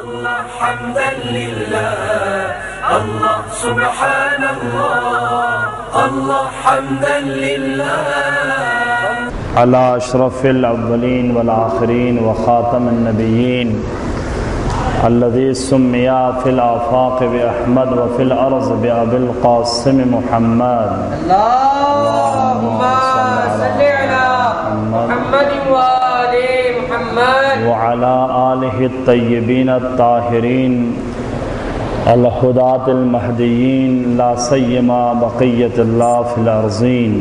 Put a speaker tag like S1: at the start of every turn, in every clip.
S1: الله حمدا لله الله سبحان الله الله حمدا لله
S2: على أشرف الأولين والآخرين وخاتم النبيين الذي سمي في الآفاق بأحمد وفي الأرض بأبي القاسم محمد
S3: اللهم صل على محمد وآل محمد
S2: وعلى آله الطيبين الطاهرين الهداة المهديين لا سيما بقية الله في الأرضين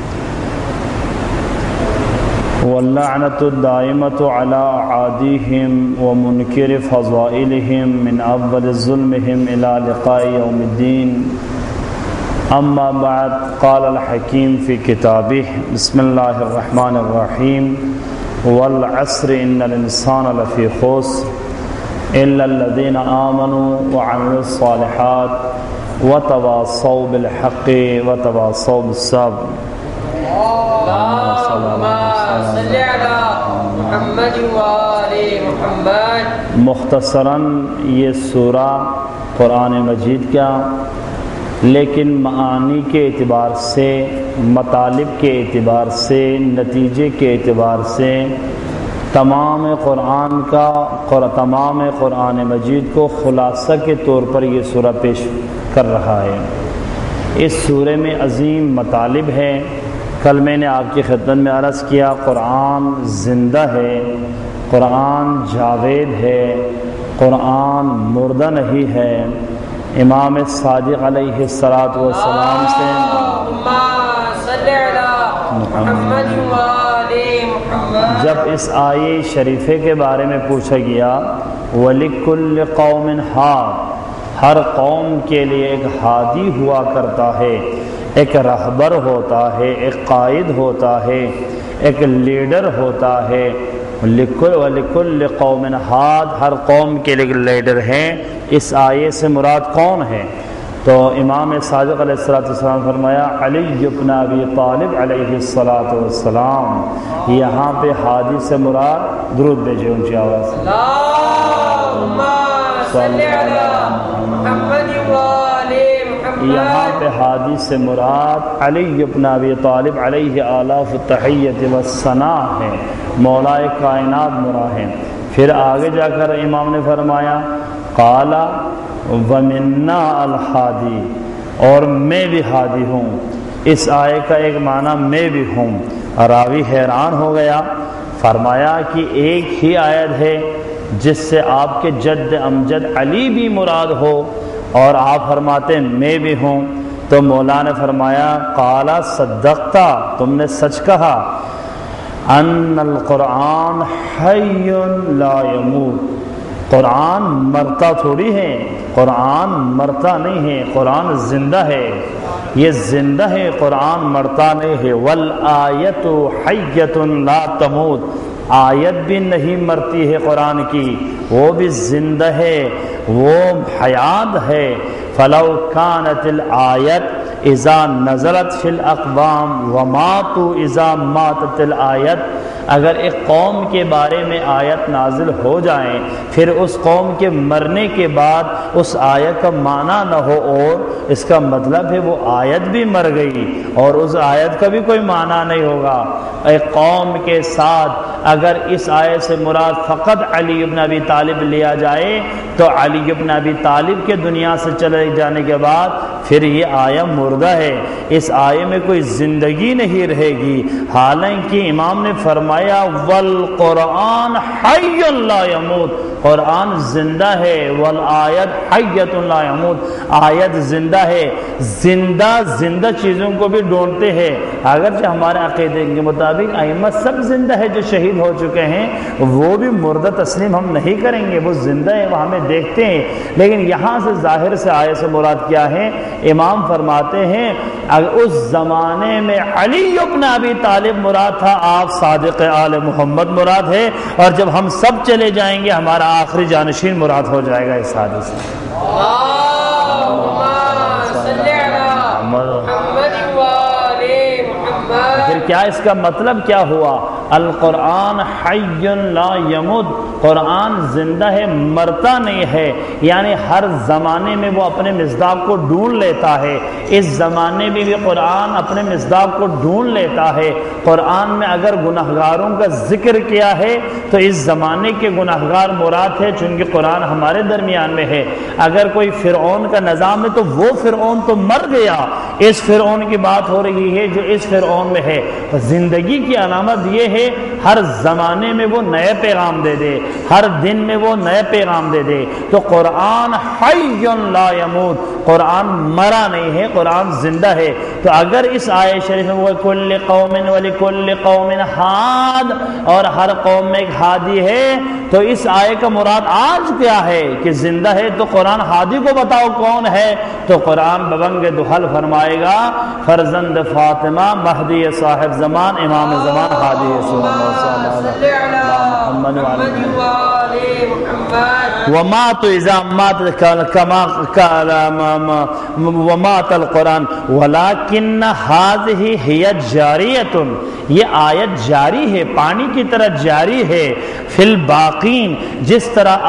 S2: واللعنة الدائمة على أعاديهم ومنكر فضائلهم من أول ظلمهم إلى لقاء يوم الدين. أما بعد، قال الحكيم في كتابه بسم الله الرحمن الرحيم والعصر إن الإنسان لفي خسر إلا الذين آمنوا وعملوا الصالحات وتواصوا بالحق وتواصوا بالصبر.
S3: اللهم صل على محمد وآل محمد.
S2: مختصراً یہ سورہ قرآن مجید کا، لیکن معانی کے اعتبار سے، مطالب کے اعتبار سے، نتیجے کے اعتبار سے تمام قرآن مجید کو خلاصہ کے طور پر یہ سورہ پیش کر رہا ہے۔ اس سورہ میں عظیم مطالب ہے۔ کل میں نے آپ کی خدمت میں عرض کیا، قرآن زندہ ہے، قرآن جاوید ہے، قرآن مردہ نہیں ہے۔ امام صادق علیہ الصلاۃ والسلام سے جب اس آیے شریفے کے بارے میں پوچھا گیا، وَلِكُلِّ قَوْمٍ هَادٍ، ہر قوم کے لیے ایک ہادی ہوا کرتا ہے، ایک رہبر ہوتا ہے، ایک قائد ہوتا ہے، ایک لیڈر ہوتا ہے۔ وَلِكُلِّ قَوْمٍ هَادٍ، ہر قوم کے لیے ایک لیڈر ہے۔ اس آیے سے مراد کون ہے؟ تو امام صادق علیہ السلام فرمایا علی بن ابی طالب علیہ السلام۔ یہاں پہ ہادی سے مراد، درود بھیجیں اونچی آواز سے،
S3: اللہم صل علی محمد وآل محمد۔
S2: یہاں پہ ہادی سے مراد علی بن ابی طالب علیہ آلاف التحیۃ والثناء ہے، مولا کائنات مراد ہے۔ پھر آگے جا کر امام نے فرمایا قال ومنا الحادی، اور میں بھی ہادی ہوں۔ اس آیے کا ایک معنی میں بھی ہوں۔ راوی حیران ہو گیا، فرمایا کہ ایک ہی آیت ہے جس سے آپ کے جد امجد علی بھی مراد ہو، اور آپ فرماتے ہیں میں بھی ہوں۔ تو مولا نے فرمایا قال صدقتا، تم نے سچ کہا، ان القرآن حی لا یموت، قرآن مرتا تھوڑی ہے، قرآن مرتا نہیں ہے، قرآن زندہ ہے، یہ زندہ ہے، قرآن مرتا نہیں ہے۔ والآیت حیۃ لا تموت، آیت بھی نہیں مرتی ہے قرآن کی، وہ بھی زندہ ہے، وہ حیات ہے۔ فلو کانت الآیت اذا نزلت فی الاقوام وماتوا اذا ماتت الآیت، اگر ایک قوم کے بارے میں آیت نازل ہو جائیں، پھر اس قوم کے مرنے کے بعد اس آیت کا معنی نہ ہو، اور اس کا مطلب ہے وہ آیت بھی مر گئی اور اس آیت کا بھی کوئی معنی نہیں ہوگا۔ ایک قوم کے ساتھ اگر اس آیت سے مراد فقط علی بن ابی طالب لیا جائے، تو علی بن ابی طالب کے دنیا سے چلے جانے کے بعد پھر یہ آیت مردہ ہے، اس آیت میں کوئی زندگی نہیں رہے گی۔ حالانکہ امام نے فرمایا والقرآن حی لا یموت، قرآن زندہ ہے، والآیت حیۃ لا یموت، آیت زندہ ہے۔ زندہ چیزوں کو بھی ڈھونڈتے ہیں، اگرچہ ہمارے عقیدے کے مطابق ائمہ سب زندہ ہے جو شہید ہو چکے ہیں، وہ بھی مردہ تسلیم ہم نہیں کریں گے، وہ زندہ ہے، وہ ہمیں دیکھتے ہیں۔ لیکن یہاں سے ظاہر سے آیت سے مراد کیا ہے؟ امام فرماتے ہیں اگر اس زمانے میں علی بن ابی طالب مراد تھا، آپ صادق آل محمد مراد ہے، اور جب ہم سب چلے جائیں گے ہمارا آخری جانشین مراد ہو جائے گا اس حادثے سے۔ پھر کیا اس کا مطلب کیا ہوا؟ القرآن حی لا یموت، قرآن زندہ ہے مرتا نہیں ہے، یعنی ہر زمانے میں وہ اپنے مصداق کو ڈھونڈ لیتا ہے، اس زمانے میں بھی قرآن اپنے مصداق کو ڈھونڈ لیتا ہے۔ قرآن میں اگر گناہگاروں کا ذکر کیا ہے تو اس زمانے کے گناہگار مراد ہے، چونکہ قرآن ہمارے درمیان میں ہے۔ اگر کوئی فرعون کا نظام ہے تو وہ فرعون تو مر گیا، اس فرعون کی بات ہو رہی ہے جو اس فرعون میں ہے۔ زندگی کی علامت یہ ہے ہر زمانے میں وہ نئے پیغام دے دے، ہر دن میں وہ نئے پیغام دے دے۔ تو قرآن حی لا یموت، قرآن مرا نہیں ہے، قرآن زندہ ہے۔ تو اگر اس آیت شریف میں وَلِكُلِّ قَوْمٍ وَلِكُلِّ قَوْمٍ حَادٍ، اور ہر قوم میں ایک ہادی ہے، تو اس آیت کا مراد آج کیا ہے کہ زندہ ہے؟ تو قرآن ہادی کو بتاؤ کون ہے؟ تو قرآن ببنگ دہل فرمائے گا فرزند فاطمہ، مہدی صاحب زمان، امام زمان، ہادی رسول اللہ صلی اللہ علیہ وسلم۔ ومات اذا مات ومات القرآن ولكن هذه هي جاریۃ، یہ آیت جاری ہے، پانی کی طرح جاری ہے۔ فی الباقین، جس طرح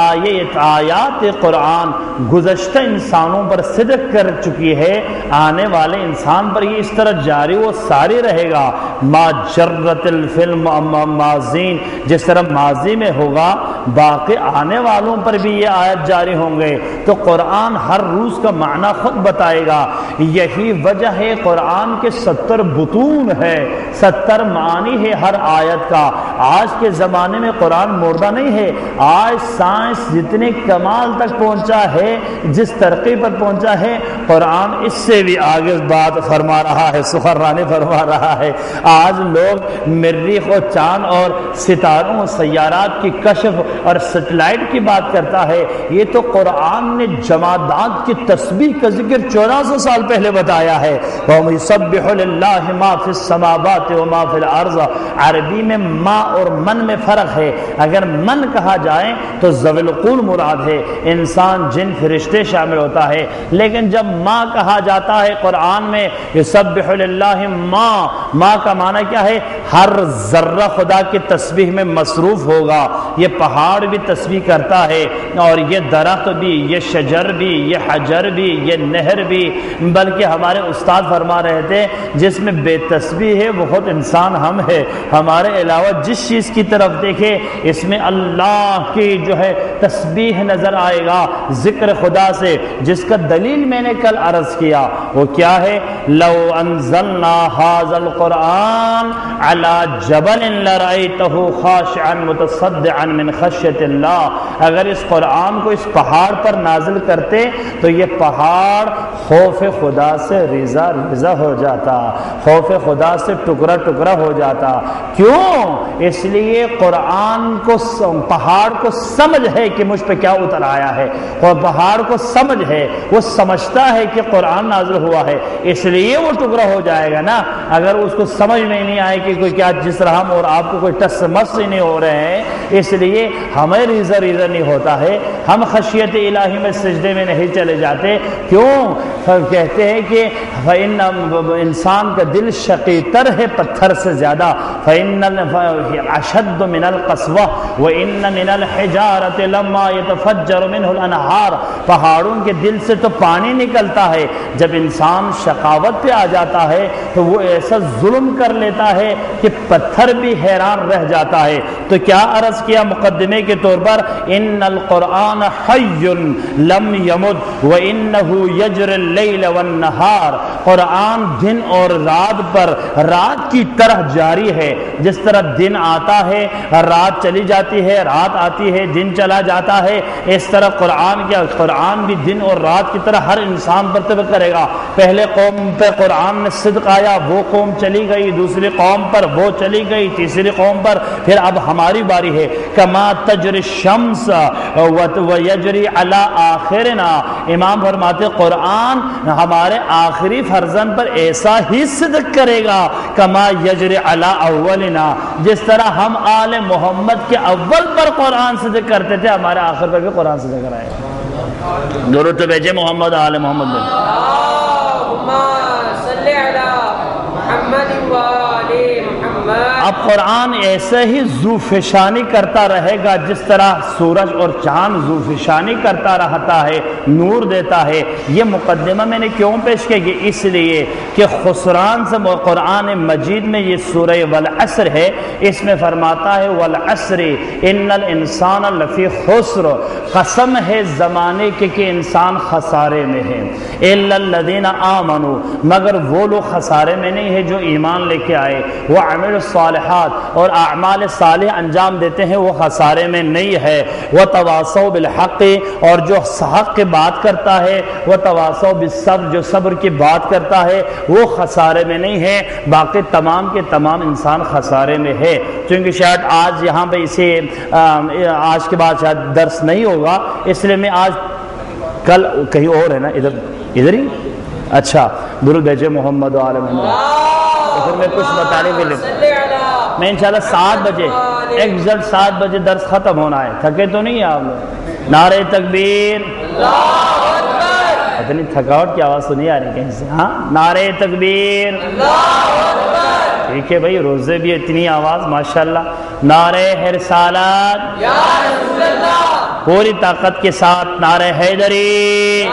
S2: آیات قرآن گزشتہ انسانوں پر صدق کر چکی ہے، آنے والے انسان پر یہ اس طرح جاری و ساری رہے گا۔ ما جرت الفلم ماضین، جس طرح ماضی میں ہوگا باقی آنے والوں پر بھی یہ آیت جاری ہوں گے۔ تو قرآن ہر روز کا معنی خود بتائے گا۔ یہی وجہ ہے قرآن کے 70 بطون ہے، 70 معانی ہے ہر آیت کا۔ آج کے زمانے میں قرآن مردہ نہیں ہے، آج سائنس جتنے کمال تک پہنچا ہے، جس ترقی پر پہنچا ہے، قرآن اس سے بھی آگے بات فرما رہا ہے، سخنرانی فرما رہا ہے۔ آج لوگ مریخ و چاند اور ستاروں و سیارات کی کشف اور سیٹلائٹ کی بات کرتا ہے، یہ تو قرآن نے جمادات کی تسبیح کا ذکر 1400 سال پہلے بتایا ہے۔ وَيُسَبِّحُ لِلَّهِ مَا فِي السَّمَاوَاتِ وَمَا فِي الْأَرْضِ، عربی میں ما اور من میں فرق ہے۔ اگر من کہا جائے تو ذوی القول مراد ہے، انسان جن فرشتے شامل ہوتا ہے، لیکن جب ما کہا جاتا ہے قرآن میں یسبح للہ ما کا معنی کیا ہے؟ ہر ذرہ خدا کی تسبیح میں مصروف ہوگا۔ یہ پہاڑ بھی تسبیح کرتا ہے، اور یہ درخت بھی، یہ شجر بھی، یہ حجر بھی، یہ نہر بھی، بلکہ ہمارے استاد فرما رہے تھے جس میں بے تسبیح ہے وہ خود انسان ہم ہے۔ ہمارے علاوہ جس چیز کی طرف دیکھے اس میں اللہ کی جو ہے تسبیح نظر آئے گا، ذکر خدا سے، جس کا دلیل میں نے کل عرض کیا، وہ کیا ہے؟ لو انزلنا هذا القرآن على جبل لرأيته خاشعا متصدعا من خشیۃ اللہ، اگر اس قرآن کو اس پہاڑ پر نازل کرتے تو یہ پہاڑ خوف خدا سے ریزہ ریزہ ہو جاتا، خوف خدا سے ٹکڑا ٹکڑا ہو جاتا۔ کیوں؟ اس لیے قرآن کو پہاڑ کو سمجھ ہے کہ مجھ پہ کیا اتر آیا ہے، اور پہاڑ کو سمجھ ہے، وہ سمجھتا ہے کہ قرآن نازل ہوا ہے، اس لیے وہ ٹکڑا ہو جائے گا نا۔ اگر اس کو سمجھ میں نہیں آئے کہ کوئی کیا، جس طرح ہم اور آپ کو کوئی ٹس مس نہیں ہو رہے ہیں، اس لیے ہمیں ریزہ ریزہ نہیں ہوتا ہے، ہم خشیت الہی میں سجدے میں نہیں چلے جاتے۔ کیوں؟ کہتے ہیں کہ انسان کا دل شقی تر ہے پتھر سے زیادہ، اشد من القسوہ وان من الحجارۃ لما يتفجر منه الانہار، پہاڑوں کے دل سے تو پانی نکلتا ہے، جب انسان شقاوت پہ آ جاتا ہے تو وہ ایسا ظلم کر لیتا ہے کہ پتھر بھی حیران رہ جاتا ہے۔ تو کیا عرض کیا مقدمے کے طور پر؟ ان القرآن حی لم یمت وانہ یجری اللیل والنہار، قرآن دن اور رات پر رات کی طرح جاری ہے۔ جس طرح دن آتا ہے رات چلی جاتی ہے، رات آتی ہے دن چلا جاتا ہے، اس طرح قرآن بھی دن اور رات کی طرح ہر انسان پر طبق کرے گا۔ پہلے قوم پہ قرآن نے صدق آیا، وہ قوم چلی گئی، دوسری قوم پر وہ چلی گئی، تیسری قوم پر، پھر اب ہماری باری ہے۔ کما تجری الشمس ویجری علی آخرنا، امام فرماتے قرآن ہمارے آخری فرزند پر ایسا ہی صدق کرے گا کما یجری علی اولنا، جس طرح ہم آل محمد کے اول پر قرآن صدق کرتے تھے، ہمارے آخر پر بھی قرآن صدق کرائے گا۔ درود بھیجے محمد آل محمد بھیجے۔
S3: اللہم صلی علی محمد و آل محمد۔
S2: اب قرآن ایسے ہی ذوفشانی کرتا رہے گا جس طرح سورج اور چاند ذوفشانی کرتا رہتا ہے، نور دیتا ہے۔ یہ مقدمہ میں نے کیوں پیش کیا؟ یہ اس لیے کہ خسران سے قرآن مجید میں یہ سورہ والعصر ہے، اس میں فرماتا ہے والعصر ان الانسان لفی خسر، قسم ہے زمانے کے کہ انسان خسارے میں ہے، الا الذین آمنوا، مگر وہ لوگ خسارے میں نہیں ہے جو ایمان لے کے آئے، وعملوا الصالحات، اور اعمال صالح انجام دیتے ہیں، وہ خسارے میں نہیں ہے، وتواصوا بالحق، اور جو حق کی بات کرتا ہے، وتواصوا بالصبر، جو صبر کی بات کرتا ہے وہ خسارے میں نہیں ہے۔ باقی تمام کے تمام انسان خسارے میں ہے۔ چونکہ شاید آج یہاں پہ اسے آج کے بعد شاید درس نہیں ہوگا، اس لیے میں آج کل کہیں اور ہے نا، ادھر ہی اچھا درود بھیجے محمد و آل محمد، تو پھر میں کچھ بتانے کے لیے میں انشاءاللہ 7 بجے ایگزیکٹ 7 بجے درس ختم ہونا ہے۔ تھکے تو نہیں ہیں آپ لوگ؟ نعرہ تکبیر، اتنی تھکاوٹ کی آواز تو نہیں آ رہی کہیں سے؟ ہاں، نعرہ تکبیر، ٹھیک ہے بھائی، روزے بھی اتنی آواز ماشاءاللہ، نعرہ رسالت، پوری طاقت کے ساتھ نعرہ حیدری،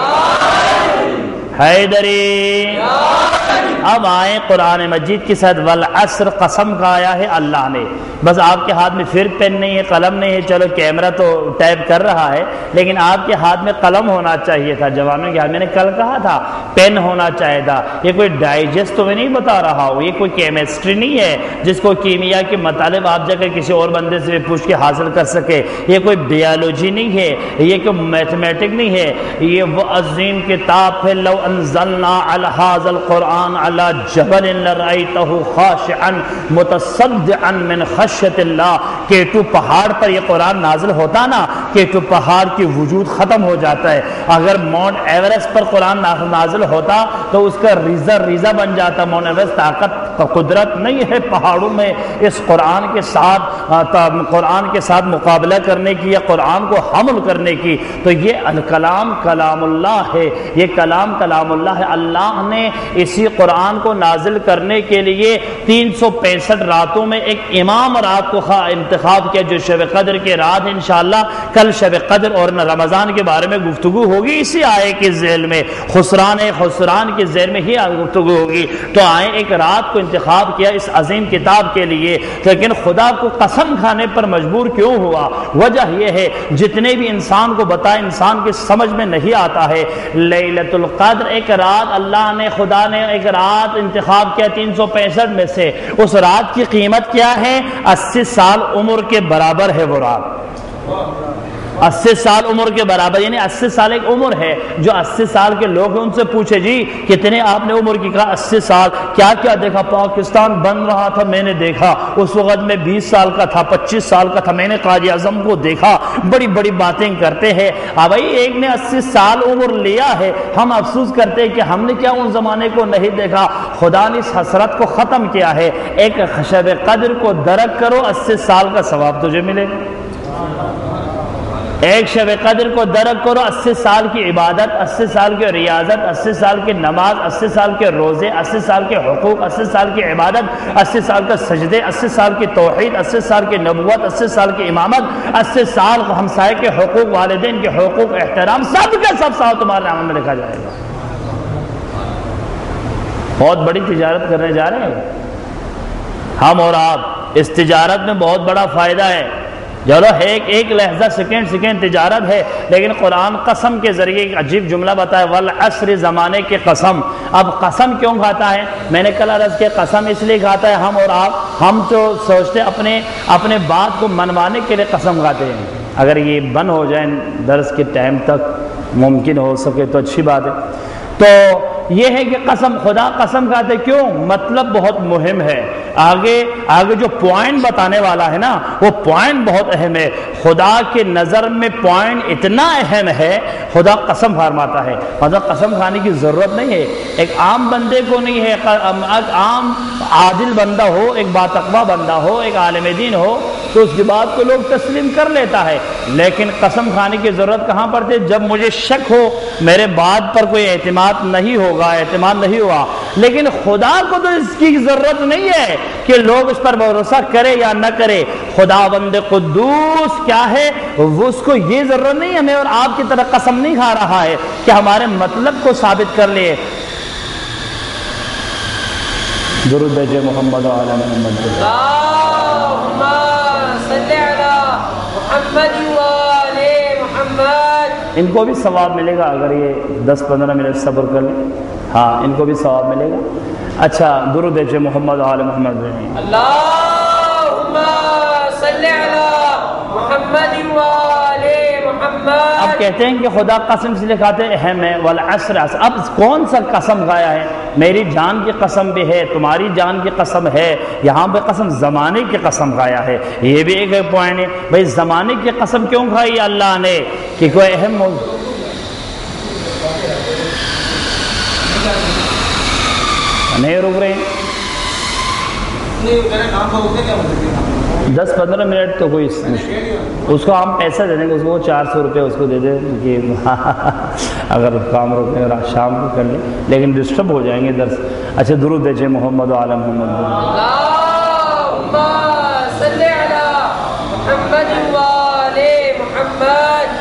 S2: حیدری۔ اب آئیں قرآن مجید کے ساتھ والعصر، قسم کھایا ہے اللہ نے۔ بس آپ کے ہاتھ میں پھر پین نہیں ہے، قلم نہیں ہے، چلو کیمرہ تو ٹائپ کر رہا ہے، لیکن آپ کے ہاتھ میں قلم ہونا چاہیے تھا، جوانوں کے ہاتھ میں نے کل کہا تھا پین ہونا چاہیے تھا۔ یہ کوئی ڈائجسٹ تو میں نہیں بتا رہا ہوں، یہ کوئی کیمسٹری نہیں ہے جس کو کیمیا کے مطالب آپ جا کر کسی اور بندے سے پوچھ کے حاصل کر سکے، یہ کوئی بیالوجی نہیں ہے، یہ کوئی میتھمیٹک نہیں ہے، یہ وہ عظیم کتاب ہے۔ لو انزلنا علی ھذا القرآن علی جبل لرأیتہ خاشعا متصدعا من خشیۃ اللہ، کہ تو پہاڑ پر یہ قرآن نازل ہوتا نا کہ تو پہاڑ کی وجود ختم ہو جاتا ہے۔ اگر ماؤنٹ ایورسٹ پر قرآن نازل ہوتا تو اس کا ریزہ بن جاتا۔ ماؤنٹ ایورسٹ طاقت قدرت نہیں ہے پہاڑوں میں اس قرآن کے ساتھ مقابلہ کرنے کی یا قرآن کو حمل کرنے کی۔ تو یہ الکلام کلام اللہ ہے، یہ کلام کلام اللہ ہے۔ اللہ نے اسی قرآن کو نازل کرنے کے لیے 365 راتوں میں ایک امام رات کو انتخاب کیا جو شب قدر کے رات ہے۔ انشاءاللہ کل شب قدر اور رمضان کے بارے میں گفتگو ہوگی اسی آیے کے ذیل میں، خسران کے ذیل میں ہی گفتگو ہوگی۔ تو آئے ایک رات کو انتخاب کیا اس عظیم کتاب کے لیے، لیکن خدا کو قسم کھانے پر مجبور کیوں ہوا؟ وجہ یہ ہے جتنے بھی انسان کو بتائے انسان کی سمجھ میں نہیں آتا ہے۔ لیلۃ القدر ایک رات اللہ نے، خدا نے ایک رات انتخاب کیا 365 میں سے، اس رات کی قیمت کیا ہے؟ 80 سال عمر کے برابر ہے وہ رات، 80 سال عمر کے برابر، یعنی 80 سال ایک عمر ہے۔ جو 80 سال کے لوگ ہیں ان سے پوچھے جی کتنے آپ نے عمر کی؟ کہا 80 سال۔ کیا کیا دیکھا؟ پاکستان بن رہا تھا میں نے دیکھا، اس وقت میں 20 سال کا تھا، 25 سال کا تھا، میں نے قائد اعظم کو دیکھا، بڑی بڑی باتیں کرتے ہیں۔ بھائی ایک نے 80 سال عمر لیا ہے، ہم افسوس کرتے ہیں کہ ہم نے کیا ان زمانے کو نہیں دیکھا۔ خدا نے اس حسرت کو ختم کیا ہے۔ ایک شب قدر کو درک کرو، 80 سال کا ثواب تجھے ملے گا۔ ایک شب قدر کو درک کرو، 80 سال کی عبادت، 80 سال کی ریاضت، 80 سال کی نماز، 80 سال کے روزے، 80 سال کے حقوق، 80 سال کی عبادت، 80 سال کا سجدے، 80 سال کی توحید، 80 سال کی نبوت، 80 سال کی امامت، 80 سال ہمسائے کے حقوق، والدین کے حقوق، احترام، سب کے سب سال تمہارے نام میں لکھا جائے گا۔ بہت بڑی تجارت کرنے جا رہے ہیں ہم اور آپ، اس تجارت میں بہت بڑا فائدہ ہے۔ چلو ایک لحظہ سیکنڈ تجارت ہے، لیکن قرآن قسم کے ذریعے ایک عجیب جملہ بتایا، والعصر، زمانے کی قسم۔ اب قسم کیوں کھاتا ہے؟ میں نے کل عرض کیا قسم اس لیے کھاتا ہے ہم اور آپ، ہم تو سوچتے اپنے بات کو منوانے کے لیے قسم کھاتے ہیں۔ اگر یہ بند ہو جائے درس کے ٹائم تک ممکن ہو سکے تو اچھی بات ہے۔ تو یہ ہے کہ قسم، خدا قسم کھاتے کیوں؟ مطلب بہت مہم ہے۔ آگے جو پوائنٹ بتانے والا ہے نا وہ پوائنٹ بہت اہم ہے۔ خدا کے نظر میں پوائنٹ اتنا اہم ہے، خدا قسم فرماتا ہے۔ مطلب قسم کھانے کی ضرورت نہیں ہے، ایک عام بندے کو نہیں ہے، ایک عام عادل بندہ ہو، ایک باتقویٰ بندہ ہو، ایک عالم دین ہو تو اس کی بات کو لوگ تسلیم کر لیتا ہے۔ لیکن قسم کھانے کی ضرورت کہاں پڑتی ہے؟ جب مجھے شک ہو، میرے بات پر کوئی اعتماد نہیں ہوا، لیکن خدا کو تو اس کی ضرورت نہیں ہے کہ لوگ اس پر بھروسہ کرے یا نہ کرے. خداوند قدوس کیا ہے وہ اس کو یہ ضرورت نہیں ہمیں اور آپ کی طرح قسم نہیں کھا رہا ہے کہ ہمارے مطلب کو ثابت کر لے. درود بھیجے محمد و علی محمد.
S3: اللہم صلی علی محمد و علی محمد.
S2: ان کو بھی ثواب ملے گا اگر یہ 10-15 منٹ صبر کر لیں. ہاں ان کو بھی ثواب ملے گا. اچھا درود بھیجے محمد و علی محمد.
S3: اللہم صلی علی محمد و علی محمد.
S2: اب کہتے ہیں کہ خدا قسم سے لکھاتے اہم ہے والعصر. اب کون سا قسم کھایا ہے؟ میری جان کی قسم بھی ہے, تمہاری جان کی قسم ہے, یہاں پہ قسم زمانے کی قسم کھایا ہے. یہ بھی ایک پوائنٹ ہے بھائی, زمانے کی قسم کیوں کھائی اللہ نے کہ کوئی اہم موضوع نہیں رک رہے ہیں. 10-15 منٹ تو کوئی اس کو ہم پیسہ دے دیں گے, اس کو 400 روپے اس کو دے دیں کہ اگر کام روکیں اور شام کو کر لیں, لیکن ڈسٹرب ہو جائیں گے درس. اچھا درود بھیجے محمد و علی محمد.
S3: اللہم صلی علی محمد و علی محمد.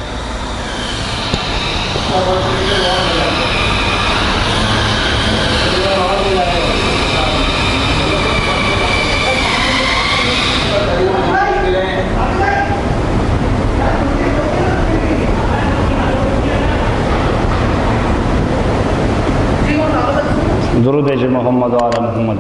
S2: درود بھیجے محمد و علی محمد.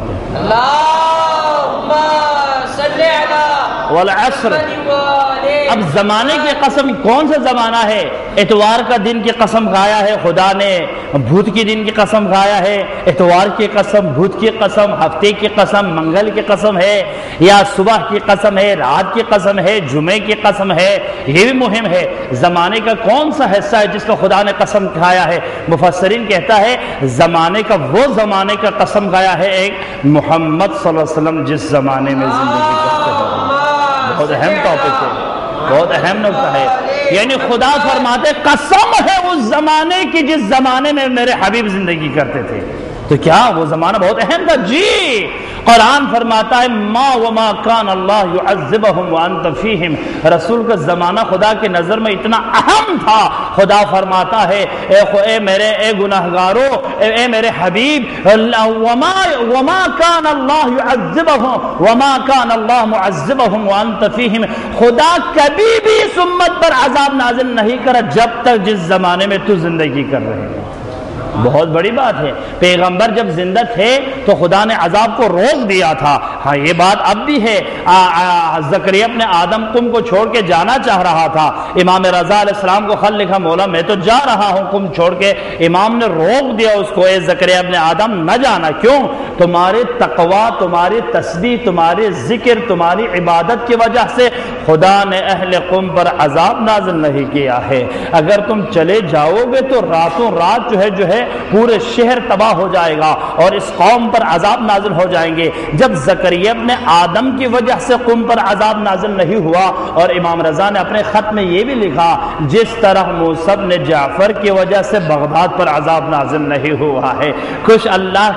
S3: اللہم صلی علی
S2: والعصر.
S3: محمد و علی.
S2: اب زمانے کی قسم کون سا زمانہ ہے؟ اتوار کا دن کی قسم کھایا ہے خدا نے, بدھ کی دن کی قسم کھایا ہے, اتوار کی قسم, بدھ کی قسم, ہفتے کی قسم, منگل کی قسم ہے, یا صبح کی قسم ہے, رات کی قسم ہے, جمعے کی قسم ہے. یہ بھی مہم ہے. زمانے کا کون سا حصہ ہے جس کو خدا نے قسم کھایا ہے؟ مفسرین کہتا ہے زمانے کا وہ زمانے کا قسم کھایا ہے ایک محمد صلی اللہ علیہ وسلم جس زمانے میں زندگی کرتے ہیں. بہت اہم ٹاپک ہے, بہت اہم نقطہ ہے. یعنی خدا فرماتے قسم ہے اس زمانے کی جس زمانے میں میرے حبیب زندگی کرتے تھے. تو کیا وہ زمانہ بہت اہم تھا؟ جی. قرآن فرماتا ہے ما وما کان اللہ یعذبہم وانت فیہم. رسول کا زمانہ خدا کی نظر میں اتنا اہم تھا. خدا فرماتا ہے اے گناہگارو, اے میرے حبیب, وما کان اللہ یعذبہم وما کان اللہ معذبہم وانت فیہم. خدا کبھی بھی اس امت پر عذاب نازل نہیں کرا جب تک جس زمانے میں تو زندگی کر رہے ہیں. بہت بڑی بات ہے. پیغمبر جب زندہ تھے تو خدا نے عذاب کو روک دیا تھا. ہاں یہ بات اب بھی ہے. زکریا اپنے آدم قم کو چھوڑ کے جانا چاہ رہا تھا. امام رضا علیہ السلام کو خط لکھا, مولا میں تو جا رہا ہوں قم چھوڑ کے. امام نے روک دیا اس کو, اے زکریا ابن آدم نہ جانا. کیوں؟ تمہارے تقوی, تمہاری تسبیح, تمہارے ذکر, تمہاری عبادت کی وجہ سے خدا نے اہل قم پر عذاب نازل نہیں کیا ہے. اگر تم چلے جاؤ گے تو راتوں رات جو ہے پورے شہر تباہ ہو جائے گا اور اس قوم پر عذاب نازل ہو جائیں گے. جب زکریا ابن آدم کی وجہ سے قوم پر عذاب نازل نہیں ہوا. اور امام رضا نے اپنے خط میں یہ بھی لکھا, جس طرح موسی بن جعفر کی وجہ سے بغداد پر عذاب نازل نہیں ہوا ہے. کچھ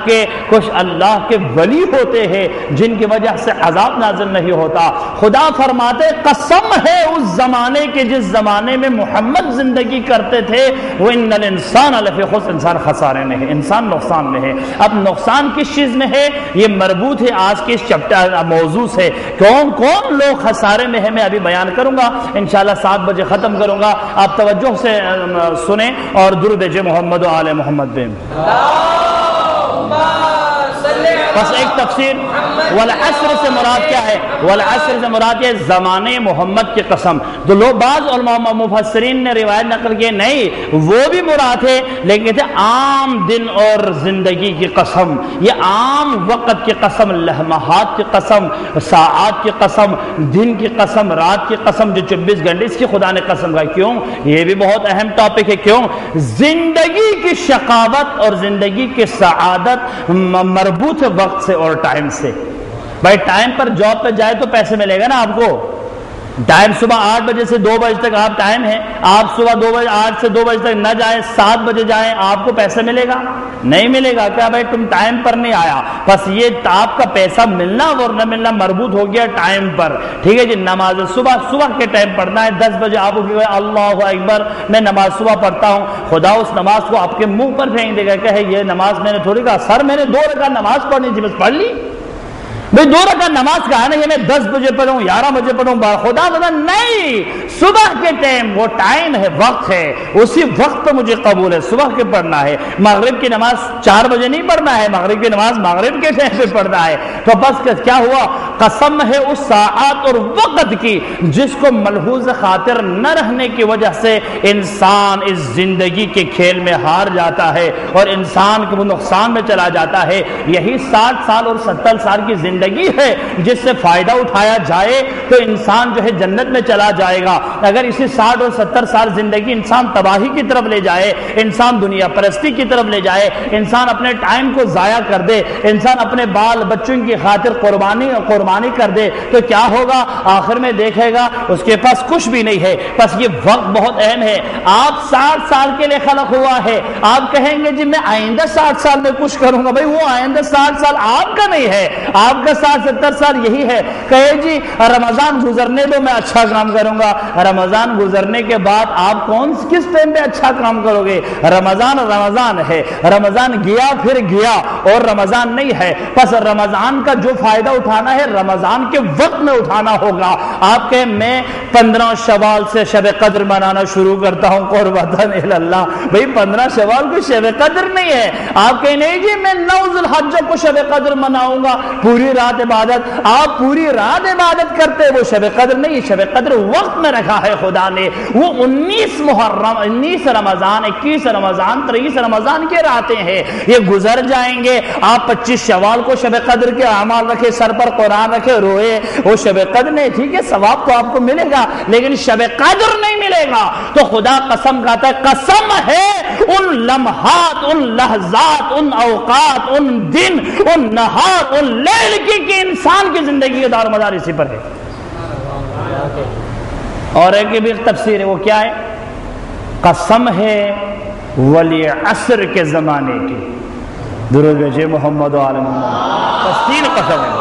S2: اللہ کے ولی ہوتے ہیں جن کی وجہ سے عذاب نازل نہیں ہوتا. خدا فرماتے قسم ہے اس زمانے کے جس زمانے میں محمد زندگی کرتے تھے, وہ ان الانسان لفی خسر, انسان خسارے میں ہے, انسان نقصان میں ہے. اب نقصان کس چیز میں ہے یہ مربوط ہے آج کے اس چیپٹر موضوع سے. کون لوگ خسارے میں ہے میں ابھی بیان کروں گا انشاءاللہ. 7 بجے ختم کروں گا, آپ توجہ سے سنیں اور درود محمد و آل محمد بے. بس ایک تفسیر, والعصر سے مراد کیا ہے؟ والعصر سے مراد یہ زمانے محمد کی قسم. تو لوگ بعض علماء مفسرین نے روایت نقل کی نہیں وہ بھی مراد ہے, لیکن کہتے ہیں عام دن اور زندگی کی قسم, یہ عام وقت کی قسم, لمحات کی قسم, ساعات کی قسم, دن کی قسم, رات کی قسم, جو 24 گھنٹے اس کی خدا نے قسم کھائی. کیوں؟ یہ بھی بہت اہم ٹاپک ہے. کیوں؟ زندگی کی شقاوت اور زندگی کی سعادت مربوط وقت سے اور ٹائم سے. بھائی ٹائم پر جاب پہ جائے تو پیسے ملے گا نا آپ کو, ٹائم صبح 8 بجے سے 2 بجے تک آپ ٹائم ہے، آپ صبح 8 سے 2 بجے تک نہ جائیں، 7 بجے جائیں، آپ کو پیسہ ملے گا؟ نہیں ملے گا۔ کیا بھائی تم ٹائم پر نہیں آیا، بس یہ آپ کا پیسہ ملنا اور نہ ملنا مربوط ہو گیا ٹائم پر، ٹھیک ہے جی۔ نماز صبح کے ٹائم پڑھنا ہے، 10 بجے آپ کو اللہ اکبر میں نماز صبح پڑھتا ہوں، خدا اس نماز کو آپ کے منہ پر پھینک دے گا کہ یہ نماز میں نے تھوڑی کہا سر میں نے 2 رکعت نماز پڑھنی تھی بس پڑھ لی، بھئی 2 رکعت نماز کا ہے نا یہ میں 10 بجے پڑھوں 11 بجے پڑھوں، خدا نہیں، صبح کے ٹائم وہ ٹائم ہے، وقت ہے، اسی وقت پہ مجھے قبول ہے، صبح کے پڑھنا ہے۔ مغرب کی نماز 4 بجے نہیں پڑھنا ہے، مغرب کی نماز مغرب کے ٹائم پہ پڑھنا ہے۔ تو بس کیا ہوا، قسم ہے اس ساعت اور وقت کی جس کو ملحوظ خاطر نہ رہنے کی وجہ سے انسان اس زندگی کے کھیل میں ہار جاتا ہے اور انسان کو نقصان میں چلا جاتا ہے۔ یہی 60 سال اور 70 سال کی زندگی ہے جس سے فائدہ اٹھایا جائے تو انسان جو ہے جنت میں چلا جائے گا۔ اگر اسی 60 اور 70 سال زندگی انسان تباہی کی طرف لے جائے، انسان دنیا پرستی کی طرف لے جائے، انسان اپنے ٹائم کو ضائع کر دے، انسان اپنے بال بچوں کی خاطر قربانی کر دے تو کیا ہوگا؟ آخر میں دیکھے گا اس کے پاس کچھ بھی نہیں ہے۔ بس یہ وقت بہت اہم ہے۔ آپ 60 سال کے لیے خلق ہوا ہے، آپ کہیں گے جی میں آئندہ 60 سال میں کچھ کروں گا، بھائی وہ آئندہ 60 سال آپ کا نہیں ہے، آپ کا 60-70 سال یہی ہے۔ کہے جی رمضان گزرنے دو میں اچھا کام کروں گا، رمضان گزرنے کے بعد آپ کس ٹائم پہ اچھا کام کرو گے؟ رمضان ہے، رمضان گیا پھر گیا اور رمضان نہیں ہے۔ پس رمضان کا جو فائدہ اٹھانا ہے رمضان کے وقت میں اٹھانا ہوگا۔ آپ کہیں میں 15 شوال سے شب قدر منانا شروع کرتا ہوں قربتاً اللہ، بھئی 15 شوال کو شب قدر نہیں ہے۔ آپ کہیں نہیں جی میں 9 ذی الحجہ کو شب قدر مناؤں گا، پوری رات عبادت، آپ پوری رات عبادت کرتے، وہ شب قدر نہیں، شب قدر وقت میں رکھا ہے خدا نے۔ وہ 19 محرم، 19 رمضان، 21 رمضان، 23 رمضان کے راتیں ہیں، یہ گزر جائیں گے۔ آپ 25 شوال کو شب قدر کے اعمال رکھے، سر پر قرآن رکھے، روئے، وہ شب قدر نہیں، ٹھیک ہے ثواب تو آپ کو ملے گا لیکن شب قدر نہیں ملے گا۔ تو خدا قسم کھاتا ہے، قسم ہے ان لمحات، ان لحظات، ان اوقات، ان دن، ان نہار، ان لیل کی کہ انسان کی زندگی کا دار و مدار اسی پر ہے۔ اور ایک بھی تفسیر ہے، وہ کیا ہے؟ قسم ہے ولی عصر کے زمانے کی، درود بھیجے محمد و آل محمد، تفسیر قسم ہے،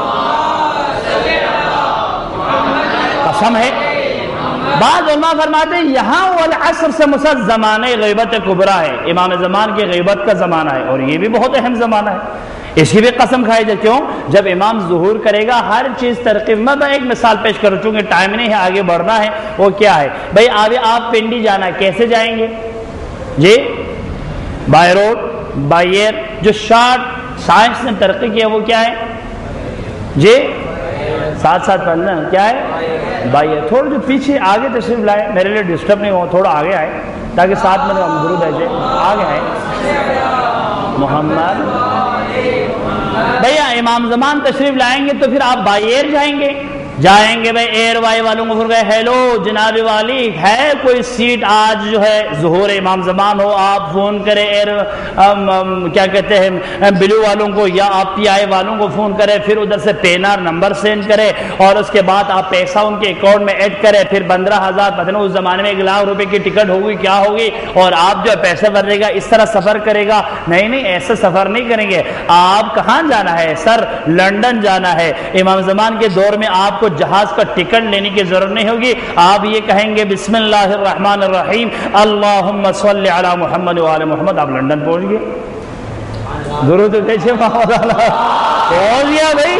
S2: قسم ہے۔ بعض علماء فرماتے ہیں یہاں والعصر سے مراد زمانہ غیبت کبریٰ ہے، امام زمان کی غیبت کا زمانہ ہے، اور یہ بھی بہت اہم زمانہ ہے، اس کی بھی قسم کھائی جائے۔ کیوں؟ جب امام ظہور کرے گا ہر چیز ترقیب۔ میں ایک مثال پیش کروں چونکہ ٹائم نہیں ہے، آگے بڑھنا ہے۔ وہ کیا ہے بھائی؟ آگے آپ پنڈی جانا ہے، کیسے جائیں گے جی؟ By road, by air. جو شارٹ سائنس نے ترقی کیا وہ کیا ہے جی؟ ساتھ پڑھنا کیا ہے؟ By air. تھوڑا جو پیچھے آگے تشریف لائے، میرے لیے ڈسٹرب نہیں ہو، تھوڑا آگے آئے تاکہ ساتھ میں درود بھیجے، آگے آئے محمد۔ بھیا امام زمان تشریف لائیں گے تو پھر آپ بائی ایئر جائیں گے بھائی ایئر وائی والوں کو پھر ہیلو جناب والی ہے کوئی سیٹ آج جو ہے ظہور امام زمان ہو، آپ فون کریں ایئر کیا کہتے ہیں بلو والوں کو، یا آپ پی آئی والوں کو فون کریں، پھر ادھر سے پینار نمبر سینڈ کریں اور اس کے بعد آپ پیسہ ان کے اکاؤنٹ میں ایڈ کریں، پھر 15,000 پتہ نہیں اس زمانے میں 1 لاکھ روپے کی ٹکٹ ہوگی کیا ہوگی، اور آپ جو ہے پیسے بھرے گا، اس طرح سفر کرے گا۔ نہیں ایسا سفر نہیں کریں گے۔ آپ کہاں جانا ہے سر؟ لنڈن جانا ہے۔ امام زمان کے دور میں آپ کو جہاز کا ٹکٹ لینے کی ضرورت نہیں ہوگی، آپ یہ کہیں گے بسم اللہ الرحمن الرحیم اللہم صلی علی محمد و آل محمد، آپ لنڈن پہنچ گئے۔ درود بھیجے محمد اللہ، پہنچ گیا بھائی،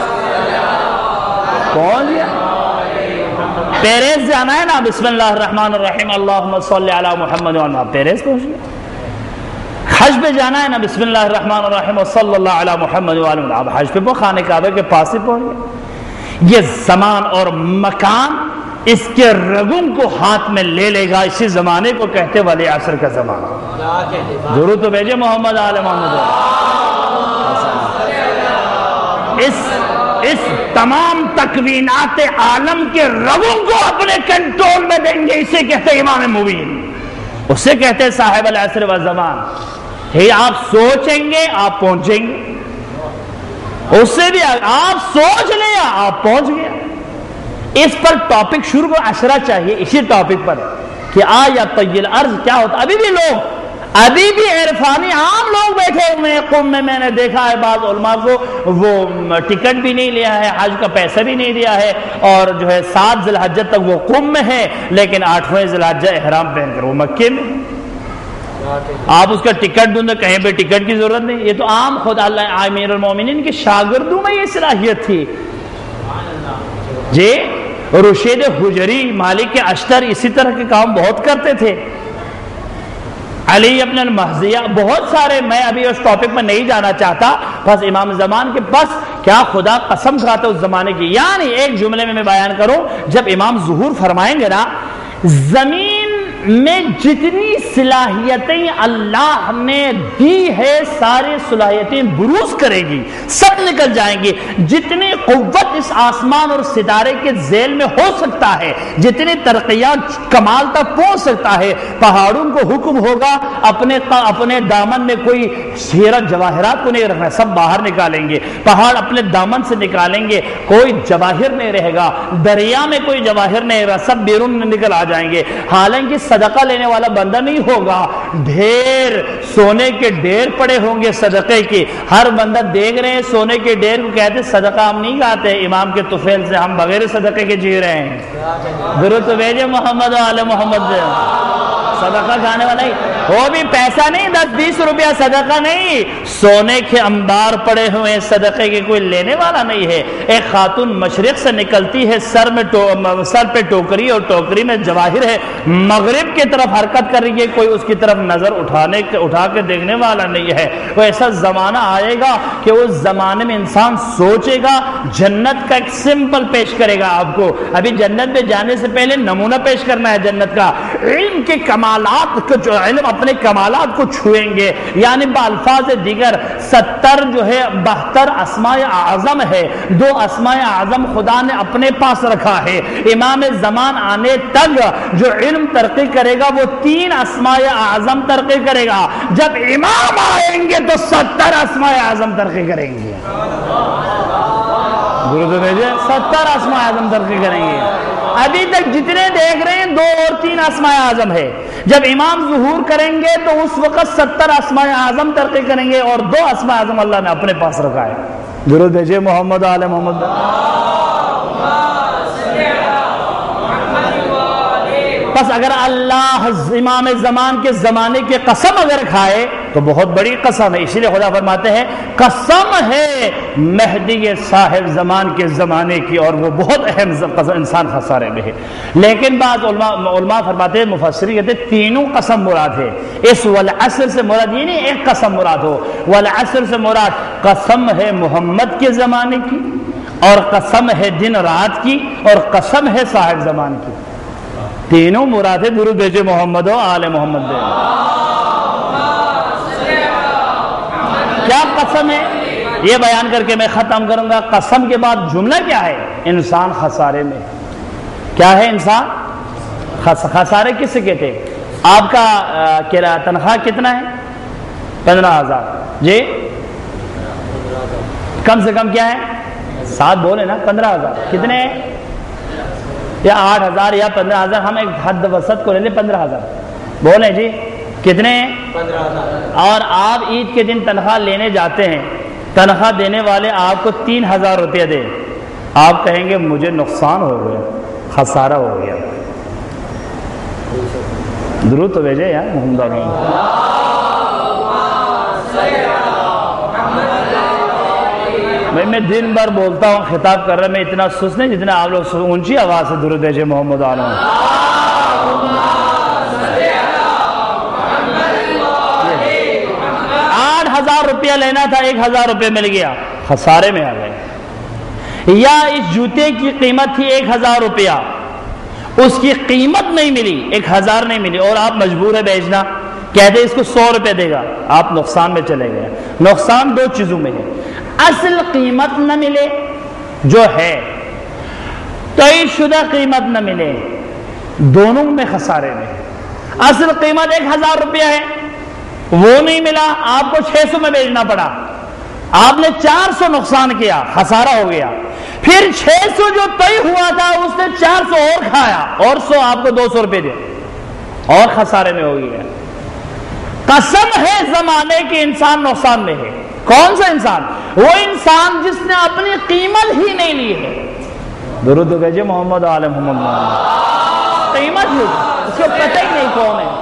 S2: پہنچ گیا۔ پیرس جانا ہے نا، بسم اللہ الرحمن الرحیم اللہم صلی علی محمد و آل محمد، پیرس پہنچ گیا۔ حج پہ جانا ہے نا، بسم اللہ الرحمن الرحیم صلی اللہ علی محمد و آل محمد، آپ حج پہ خانہ کعبہ کے پاس ہی پہنچ گئے۔ یہ زمان اور مکان اس کے رگوں کو ہاتھ میں لے لے گا، اسی زمانے کو کہتے ولی عصر کا زمانہ۔ درود تو بھیجے محمد آل محمد۔ اس تمام تکوینات عالم کے رگوں کو اپنے کنٹرول میں دیں گے، اسے کہتے امام مبین، اسے کہتے صاحب العصر والزمان۔ یہ آپ سوچیں گے آپ پہنچیں گے، اس سے بھی آپ سوچ لیا آپ پہنچ گیا۔ اس پر ٹاپک شروع کو اشرا چاہیے اسی ٹاپک پر کہ آیا طیل عرض کیا ہوتا. ابھی بھی عرفانی عام لوگ بیٹھے ہوئے ہیں قم میں نے دیکھا ہے بعض علماء کو وہ ٹکٹ بھی نہیں لیا ہے, حج کا پیسہ بھی نہیں دیا ہے, اور جو ہے 7 ذی الحجہ تک وہ قم میں ہے, لیکن 8ویں ذی الحجہ احرام پہن کر وہ مکے میں. آپ اس کا ٹکٹ دوں تو کہیں پہ ٹکٹ کی ضرورت نہیں. یہ تو عام خود اللہ امیر المومنین کے شاگردوں میں یہ صلاحیت تھی جی. رشید حجری, مالک کے اشتر اسی طرح کے کام بہت کرتے تھے. علی ابن المہزیہ, بہت سارے, میں ابھی اس ٹاپک میں نہیں جانا چاہتا. بس امام زمان کے بس کیا خدا قسم کھاتا اس زمانے کی. یعنی ایک جملے میں بیان کروں, جب امام ظہور فرمائیں گے نا, زمین میں جتنی صلاحیتیں اللہ نے دی ہے ساری صلاحیتیں بروز کرے گی, سب نکل جائیں گی. جتنی قوت اس آسمان اور ستارے کے ذیل میں ہو سکتا ہے, جتنی ترقیات کمال تک پہنچ سکتا ہے, پہاڑوں کو حکم ہوگا اپنے دامن میں کوئی ہیرا جواہرات کو نہیں رکھنا, سب باہر نکالیں گے. پہاڑ اپنے دامن سے نکالیں گے, کوئی جواہر نہیں رہے گا. دریا میں کوئی جواہر نہیں رہا, سب بیرون نکل آ جائیں گے. حالانکہ صدقہ لینے والا بندہ نہیں ہوگا, ڈھیر سونے کے ڈھیر پڑے ہوں گے صدقے کے. ہر بندہ دیکھ رہے ہیں سونے کے ڈھیر کو, کہتے صدقہ ہم نہیں کھاتے امام کے طفیل سے, ہم بغیر صدقے کے جی رہے ہیں. درود بھیجے محمد و آل محمد. صدقہ کھانے والا ہی, وہ بھی پیسہ نہیں, 10-20 روپیہ صدقہ نہیں, سونے کے انبار پڑے ہوئے صدقے کے, کوئی لینے والا نہیں ہے. ایک خاتون مشرق سے نکلتی ہے, سر پہ ٹوکری اور ٹوکری میں جواہر ہے, مغرب کی طرف حرکت کر رہی ہے, کوئی اس کی طرف نظر اٹھا کے دیکھنے والا نہیں ہے. وہ ایسا زمانہ آئے گا کہ اس زمانے میں انسان سوچے گا, جنت کا ایک سمپل پیش کرے گا آپ کو. ابھی جنت میں جانے سے پہلے نمونہ پیش کرنا ہے جنت کا. علم کے کمالات کو, جو علم اپنے کمالات کو چھوئیں گے, یعنی بالفاظ دیگر 72 اسماء اعظم ہے. 2 اسماء اعظم خدا نے اپنے پاس رکھا ہے. امام زمان آنے تک جو علم ترقی کرے گا وہ 3 اسماء اعظم ترقی کرے گا. جب امام آئیں گے تو 70 اسماء اعظم ترقی کریں گے. 70 اسماء اعظم ترقی کریں گے. ابھی تک جتنے دیکھ رہے ہیں 2 اور 3 اسماء اعظم ہے. جب امام ظہور کریں گے تو اس وقت 70 اسماء اعظم ترقی کریں گے, اور 2 اسماء اعظم اللہ نے اپنے پاس رکھا ہے. درود بھیجئے محمد آل محمد. بس اگر اللہ امام زمان کے زمانے کی قسم اگر کھائے تو بہت بڑی قسم ہے. اسی لیے خدا فرماتے ہیں قسم ہے مہدی صاحب زمان کے زمانے کی, اور وہ بہت اہم انسان خسارے میں ہے. لیکن بعض علماء فرماتے ہیں, مفسرین کہتے ہیں تینوں قسم مراد ہے. اس والعصر سے مراد یہ نہیں ایک قسم مراد ہو, والعصر سے مراد قسم ہے محمد کے زمانے کی, اور قسم ہے دن رات کی, اور قسم ہے صاحب زمان کی. تینوں مراد ہے. درود بھیجے محمد و آل محمد. کیا قسم ہے یہ بیان کر کے میں ختم کروں گا. قسم کے بعد جملہ کیا ہے؟ انسان خسارے میں. کیا ہے انسان خسارے؟ کس سے کہتے ہیں؟ آپ کا تنخواہ کتنا ہے؟ 15,000. جی کم سے کم کیا ہے؟ 7 بولے نا. 15,000 کتنے ہیں؟ یا 8,000 یا 15,000. ہم ایک حد وسط کو لے لیں 15,000. بولیں جی کتنے ہیں؟ 15,000. اور آپ عید کے دن تنخواہ لینے جاتے ہیں, تنخواہ دینے والے آپ کو 3,000 روپیہ دے, آپ کہیں گے مجھے نقصان ہو گیا, خسارہ ہو گیا. درود تو بھیجے یار محمد. میں دن بھر بولتا ہوں, خطاب کر رہا, میں اتنا سست نہیں جتنا آپ لوگ اونچی آواز سے درود بھیجے محمد عالم. 8,000 روپیہ لینا تھا, 1,000 روپے مل گیا, خسارے میں آ گئے. یا اس جوتے کی قیمت تھی 1,000 روپیہ, اس کی قیمت نہیں ملی, 1,000 نہیں ملی, اور آپ مجبور ہے بیچنا. کہتے اس کو 100 روپے دے گا, آپ نقصان میں چلے گئے. نقصان 2 چیزوں میں ہے. اصل قیمت نہ ملے جو ہے, طے شدہ قیمت نہ ملے, دونوں میں خسارے میں. اصل قیمت 1,000 روپیہ ہے, وہ نہیں ملا, آپ کو 600 میں بیچنا پڑا, آپ نے 400 نقصان کیا, خسارہ ہو گیا. پھر 600 جو طے ہوا تھا اس نے 400 اور کھایا اور 100 آپ کو 200 روپے دے اور خسارے میں ہو گیا۔ قسم ہے زمانے کے انسان نقصان میں ہے۔ کون سا انسان؟ وہ انسان جس نے اپنی قیمت ہی نہیں لی ہے۔ درود بھیجے محمد آل محمد۔ قیمت ہی اس کو پتہ ہی نہیں کون ہے،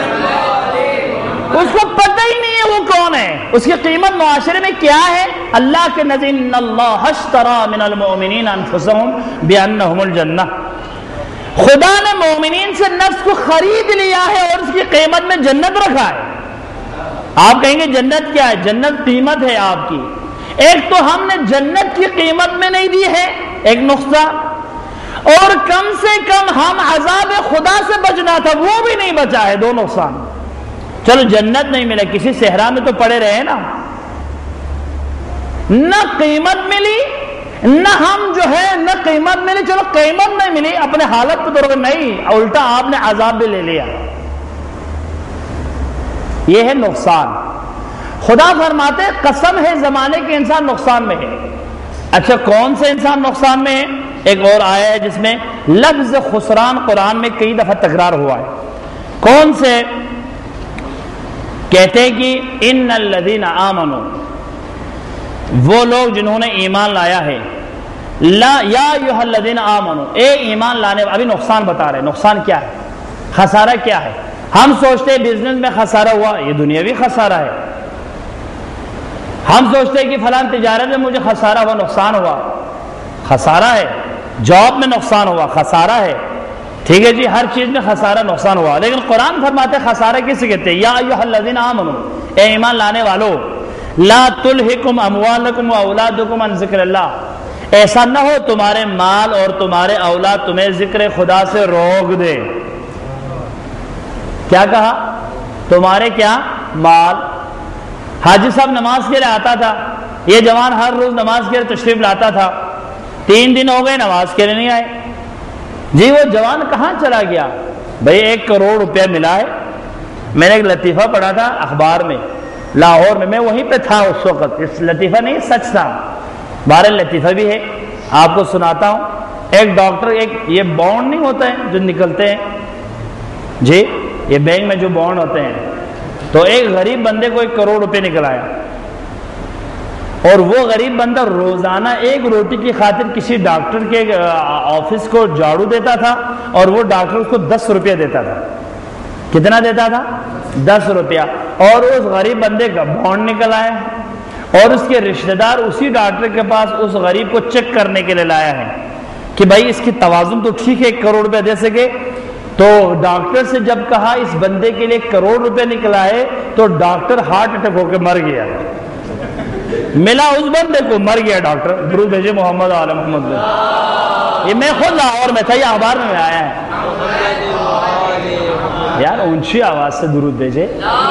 S2: اس کو پتہ ہی نہیں ہے وہ کون ہے، اس کی قیمت معاشرے میں کیا ہے۔ اللہ کے نزدیک ان اللہ اشتری من المؤمنین انفسهم بانہم الجنہ، خدا نے مومنین سے نفس کو خرید لیا ہے اور اس کی قیمت میں جنت رکھا ہے۔ آپ کہیں گے جنت کیا ہے؟ جنت قیمت ہے آپ کی۔ ایک تو ہم نے جنت کی قیمت میں نہیں دی ہے، ایک نقطہ، اور کم سے کم ہم عذاب خدا سے بچنا تھا وہ بھی نہیں بچا ہے، دو نقصان۔ چلو جنت نہیں ملے، کسی صحرا میں تو پڑے رہے نا، نہ قیمت ملی نہ ہم جو ہے نہ قیمت ملی، چلو قیمت نہیں ملی اپنے حالت پہ تو نہیں، الٹا آپ نے عذاب بھی لے لیا، یہ ہے نقصان۔ خدا فرماتے قسم ہے زمانے کے انسان نقصان میں ہے۔ اچھا کون سے انسان نقصان میں ہے؟ ایک اور آیا ہے جس میں لفظ خسران قرآن میں کئی دفعہ تکرار ہوا ہے۔ کون سے؟ کہتے ہیں کہ ان الذین آمنوا، وہ لوگ جنہوں نے ایمان لایا ہے، لا یا ایھا الذین آمنوا، اے ایمان لانے، ابھی نقصان بتا رہے ہیں۔ نقصان کیا ہے؟ خسارہ کیا ہے؟ ہم سوچتے ہیں بزنس میں خسارہ ہوا، یہ دنیاوی خسارہ ہے۔ ہم سوچتے ہیں کہ فلاں تجارت میں مجھے خسارہ ہوا، نقصان ہوا، خسارہ ہے۔ جاب میں نقصان ہوا، خسارہ ہے۔ ٹھیک ہے جی، ہر چیز میں خسارہ نقصان ہوا، لیکن قرآن فرماتے خسارہ کسے کہتے ہیں؟ یا ایھا الذین آمنوا، اے ایمان لانے والو، لا تلہکم اموالکم واولادکم عن ذکر اللہ، ایسا نہ ہو تمہارے مال اور تمہارے اولاد تمہیں ذکر خدا سے روک دے۔ کیا کہا؟ تمہارے کیا؟ مال۔ حاجی صاحب نماز کے لیے آتا تھا، یہ جوان ہر روز نماز کے لیے تشریف لاتا تھا، 3 دن ہو گئے نماز کے لیے نہیں آئے۔ جی وہ جوان کہاں چلا گیا؟ بھئی 1 کروڑ روپیہ ملا ہے، میں نے ایک لطیفہ پڑھا تھا اخبار میں لاہور میں وہیں پہ تھا اس وقت، اس لطیفہ نہیں سچ تھا، بہرحال لطیفہ بھی ہے، آپ کو سناتا ہوں۔ ایک ڈاکٹر، ایک یہ بانڈ نہیں ہوتا ہے جو نکلتے ہیں جی، یہ بینک میں جو بانڈ ہوتے ہیں، تو ایک غریب بندے کو 1 کروڑ روپے نکل آیا، اور وہ غریب بندہ روزانہ 1 روٹی کی خاطر کسی ڈاکٹر کے آفس کو جھاڑو دیتا تھا، اور وہ ڈاکٹر اس کو 10 روپیہ دیتا تھا۔ کتنا دیتا تھا؟ 10 روپیہ۔ اور اس غریب بندے کا بانڈ نکل آیا ہے، اور اس کے رشتہ دار اسی ڈاکٹر کے پاس اس غریب کو چیک کرنے کے لیے لایا ہے کہ بھائی اس کی توازن تو ٹھیک ہے، 1 کروڑ روپیہ دے سکے۔ تو ڈاکٹر سے جب کہا اس بندے کے لیے 1 کروڑ روپے نکلا ہے، تو ڈاکٹر ہارٹ اٹیک ہو کے مر گیا، ملا اس بندے کو، مر گیا ڈاکٹر۔ درود بھیجے محمد آل محمد۔ یہ میں خود لاہور میں تھا، یہ اخبار میں آیا ہے یار، اونچی آواز سے درود بھیجے۔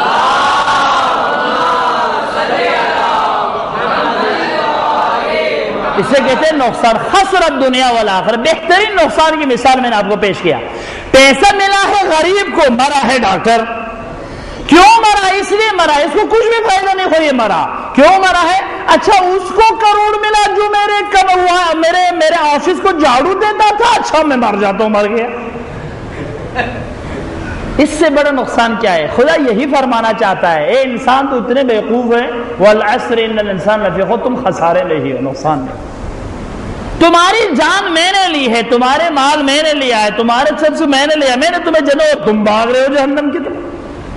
S2: اسے کہتے ہیں نقصان، خسرت دنیا والآخرہ۔ بہترین نقصان کی مثال میں نے آپ کو پیش کیا۔ پیسہ ملا ہے غریب کو، مرا ہے ڈاکٹر۔ کیوں مرا؟ اس لیے مرا، اس کو کچھ بھی فائدہ نہیں ہو، یہ مرا کیوں مرا ہے؟ اچھا اس کو کروڑ ملا جو میرے آفس کو جھاڑو دیتا تھا، اچھا میں مر جاتا ہوں، مر گیا۔ اس سے بڑا نقصان کیا ہے؟ خدا یہی فرمانا چاہتا ہے، اے انسان تو اتنے بیوقوف ہے، والعصر ان الانسان لفی خسر، تم خسارے میں ہی ہو، نقصان میں۔ تمہاری جان میں نے لی ہے، تمہارے مال میں نے لیا ہے، تمہارے سب سے میں نے لیا، میں نے تمہیں جنت، تم بھاگ رہے ہو جہنم کی طرف،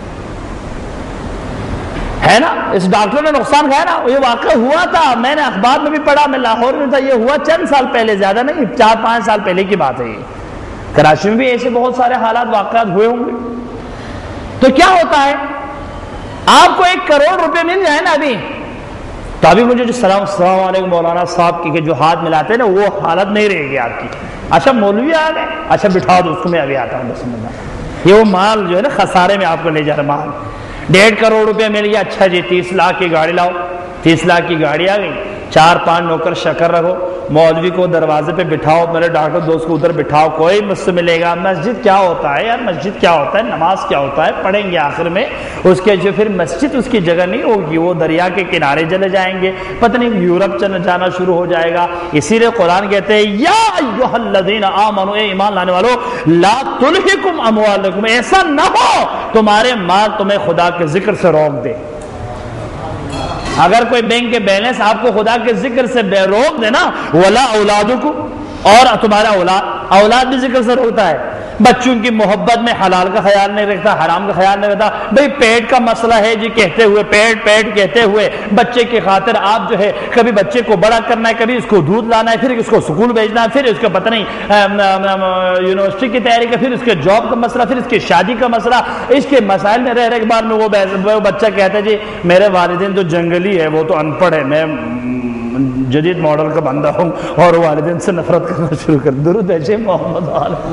S2: ہے نا؟ اس ڈاکٹر نے نقصان کھایا نا، یہ واقعہ ہوا تھا، میں نے اخبار میں بھی پڑھا، میں لاہور میں تھا، یہ ہوا چند سال پہلے، زیادہ نہیں، 4-5 سال پہلے کی بات ہے یہ۔ کراچی میں بھی ایسے بہت سارے حالات واقعات ہوئے ہوں گے۔ تو کیا ہوتا ہے؟ آپ کو 1 کروڑ روپے مل جائے نا ابھی، تو ابھی مجھے جو السلام علیکم مولانا صاحب کی جو ہاتھ ملاتے ہیں نا، وہ حالت نہیں رہے گی آپ کی۔ اچھا مولوی آ گئے، اچھا بٹھا دو اس کو، میں ابھی آتا ہوں، بسم اللہ۔ یہ وہ مال جو ہے نا خسارے میں آپ کو لے جا رہا مال، 1.5 کروڑ روپے مل گیا، اچھا جی 30 لاکھ کی گاڑی لاؤ، 30 لاکھ کی گاڑی آ گئی، 4-5 نوکر شکر رکھو، مولوی کو دروازے پہ بٹھاؤ، میرے ڈاکٹر دوست کو ادھر بٹھاؤ، کوئی مجھ سے ملے گا۔ مسجد کیا ہوتا ہے یار، مسجد کیا ہوتا ہے، نماز کیا ہوتا ہے، پڑھیں گے آخر میں اس کے جو پھر مسجد اس کی جگہ نہیں ہوگی، وہ دریا کے کنارے چلے جائیں گے، پتہ نہیں یورپ جانا شروع ہو جائے گا۔ اسی لیے قرآن کہتے ہیں یا ایھا الذین آمنوا، اے ایمان لانے والو، لا تلہکم اموالکم، ایسا نہ ہو تمہارے مال تمہیں خدا کے ذکر سے روک دے۔ اگر کوئی بینک کے بیلنس آپ کو خدا کے ذکر سے بے روک دے نا، ولا اولادکم، اور تمہارا اولاد بھی ذکر سے روکتا ہے، بچوں کی محبت میں حلال کا خیال نہیں رکھتا، حرام کا خیال نہیں رکھتا، بھئی پیٹ کا مسئلہ ہے جی کہتے ہوئے، پیٹ کہتے ہوئے بچے کی خاطر آپ جو ہے کبھی بچے کو بڑا کرنا ہے، کبھی اس کو دودھ لانا ہے، پھر اس کو سکول بھیجنا ہے، پھر اس کو پتہ نہیں یونیورسٹی کی تیاری کا، پھر اس کے جاب کا مسئلہ، پھر اس کی شادی کا مسئلہ، اس کے مسائل میں رہ کے بعد میں وہ بچہ کہتا ہے جی میرے والدین تو جنگلی ہے، وہ تو ان پڑھ ہے، میں جدید ماڈل کا بندہ ہوں، اور والدین سے نفرت کرنا شروع کر۔ درود بھیجے محمد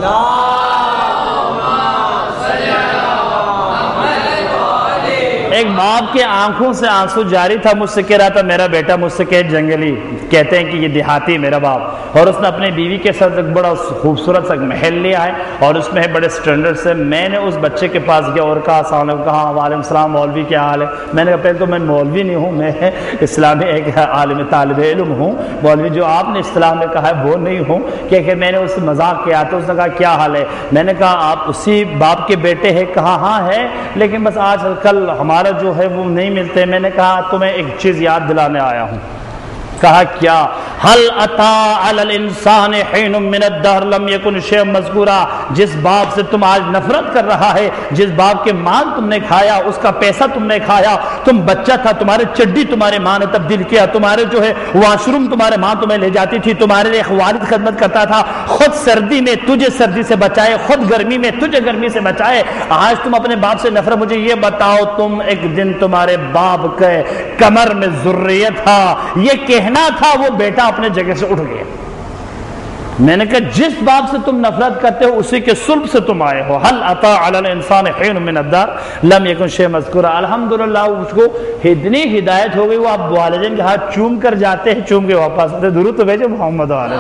S2: ایک باپ کے آنکھوں سے آنسو جاری تھا، مجھ سے کہہ رہا تھا میرا بیٹا مجھ سے کہ جنگلی، کہتے ہیں کہ یہ دیہاتی میرا باپ، اور اس نے اپنی بیوی کے ساتھ ایک بڑا خوبصورت سا محل لیا ہے اور اس میں ہے بڑے سٹینڈرڈ سے۔ میں نے اس بچے کے پاس گیا اور کہا السلام علیکم، کہا وعلیکم السلام مولوی کیا حال ہے؟ میں نے کہا پہلے تو میں مولوی نہیں ہوں، میں اسلامی ایک عالم طالب علم ہوں، مولوی جو آپ نے اصطلاح میں کہا ہے وہ نہیں ہوں، کہ میں نے اس سے مذاق کیا تو اس نے کہا کیا حال ہے؟ میں نے کہا آپ اسی باپ کے بیٹے ہیں؟ کہا ہاں ہے، لیکن بس آج کل ہمارا جو ہے وہ نہیں ملتے۔ میں نے کہا تمہیں ایک چیز یاد دلانے آیا ہوں۔ کہا کیا؟ هل اتى على الانسان حين من الدهر لم يكن شيئا مذكورا، جس باپ سے تم آج نفرت کر رہا ہے، جس باپ کے مال تم نے کھایا، اس کا پیسہ تم نے کھایا، تم بچہ تھا، تمہارے چڈی تمہارے ماں نے تبدیل کیا، تمہارے جو ہے واش روم تمہارے ماں تمہیں لے جاتی تھی، تمہارے لیے والد خدمت کرتا تھا، خود سردی میں تجھے سردی سے بچائے، خود گرمی میں تجھے گرمی سے بچائے، آج تم اپنے باپ سے نفرت۔ مجھے یہ بتاؤ تم ایک دن تمہارے باپ کے کمر میں ذریت تھا، یہ کہنا تھا، وہ بیٹا اپنے جگہ سے اٹھ گیا۔ میں نے کہا جس باپ سے تم نفرت کرتے ہو اسی کے صلب سے تم آئے ہو۔ هل اتى على الانسان حين من الدهر لم يكن شيئا مذكورا۔ الحمدللہ اس کو اتنی ہدایت ہو گئی، وہ اب والدین کے ہاتھ چوم کر جاتے ہیں، چوم کے واپس آتے۔ درود تو بھیجو محمد علیہ۔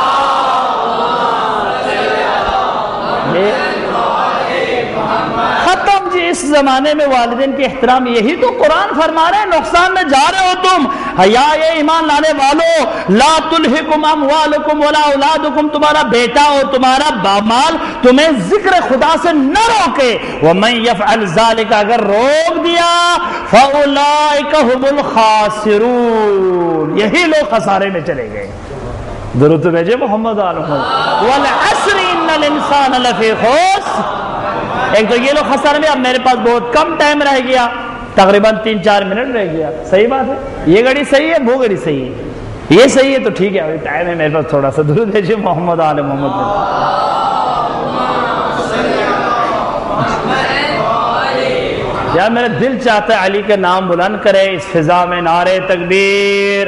S2: ختم جی اس زمانے میں والدین کے احترام، یہی تو قرآن فرما رہے ہیں، نقصان میں جا رہے ہو تم۔ یا ایمان لانے والو، لا تلہکم اموالکم ولا اولادکم، تمہارا بیٹا اور تمہارا مال تمہیں ذکر خدا سے نہ روکے۔ ومن یفعل ذلک، اگر روک دیا، فاولئک هم الخاسرون، یہی لوگ خسارے میں چلے گئے۔ درود بھیجے محمد علیہ۔ والعصر ان الانسان لفی خسر، ایک تو یہ لوگ خسارے میں۔ اب میرے پاس بہت کم ٹائم رہ گیا، تقریباً 3-4 منٹ رہ گیا، صحیح بات ہے، یہ گھڑی صحیح ہے، وہ گھڑی صحیح ہے، یہ صحیح ہے تو ٹھیک ہے، ابھی ٹائم ہے میرے پاس تھوڑا سا۔ درود بھیجیے محمد آل محمد۔ یار میرا دل چاہتا ہے علی کا نام بلند کرے اس فضا میں، نعرہ تکبیر،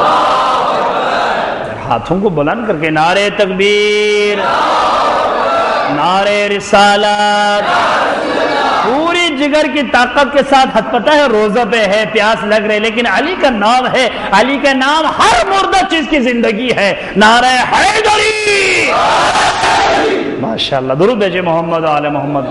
S2: ہاتھوں کو بلند کر کے نعرہ تکبیر، نعرہ رسالت، پوری جگر کی طاقت کے ساتھ۔ حد پتہ ہے روزہ پہ ہے، پیاس لگ رہے، لیکن علی کا نام ہے، علی کا نام ہر مردہ چیز کی زندگی ہے۔ نعرہ حیدری، ماشاءاللہ۔ درود بھیجے محمد آل محمد۔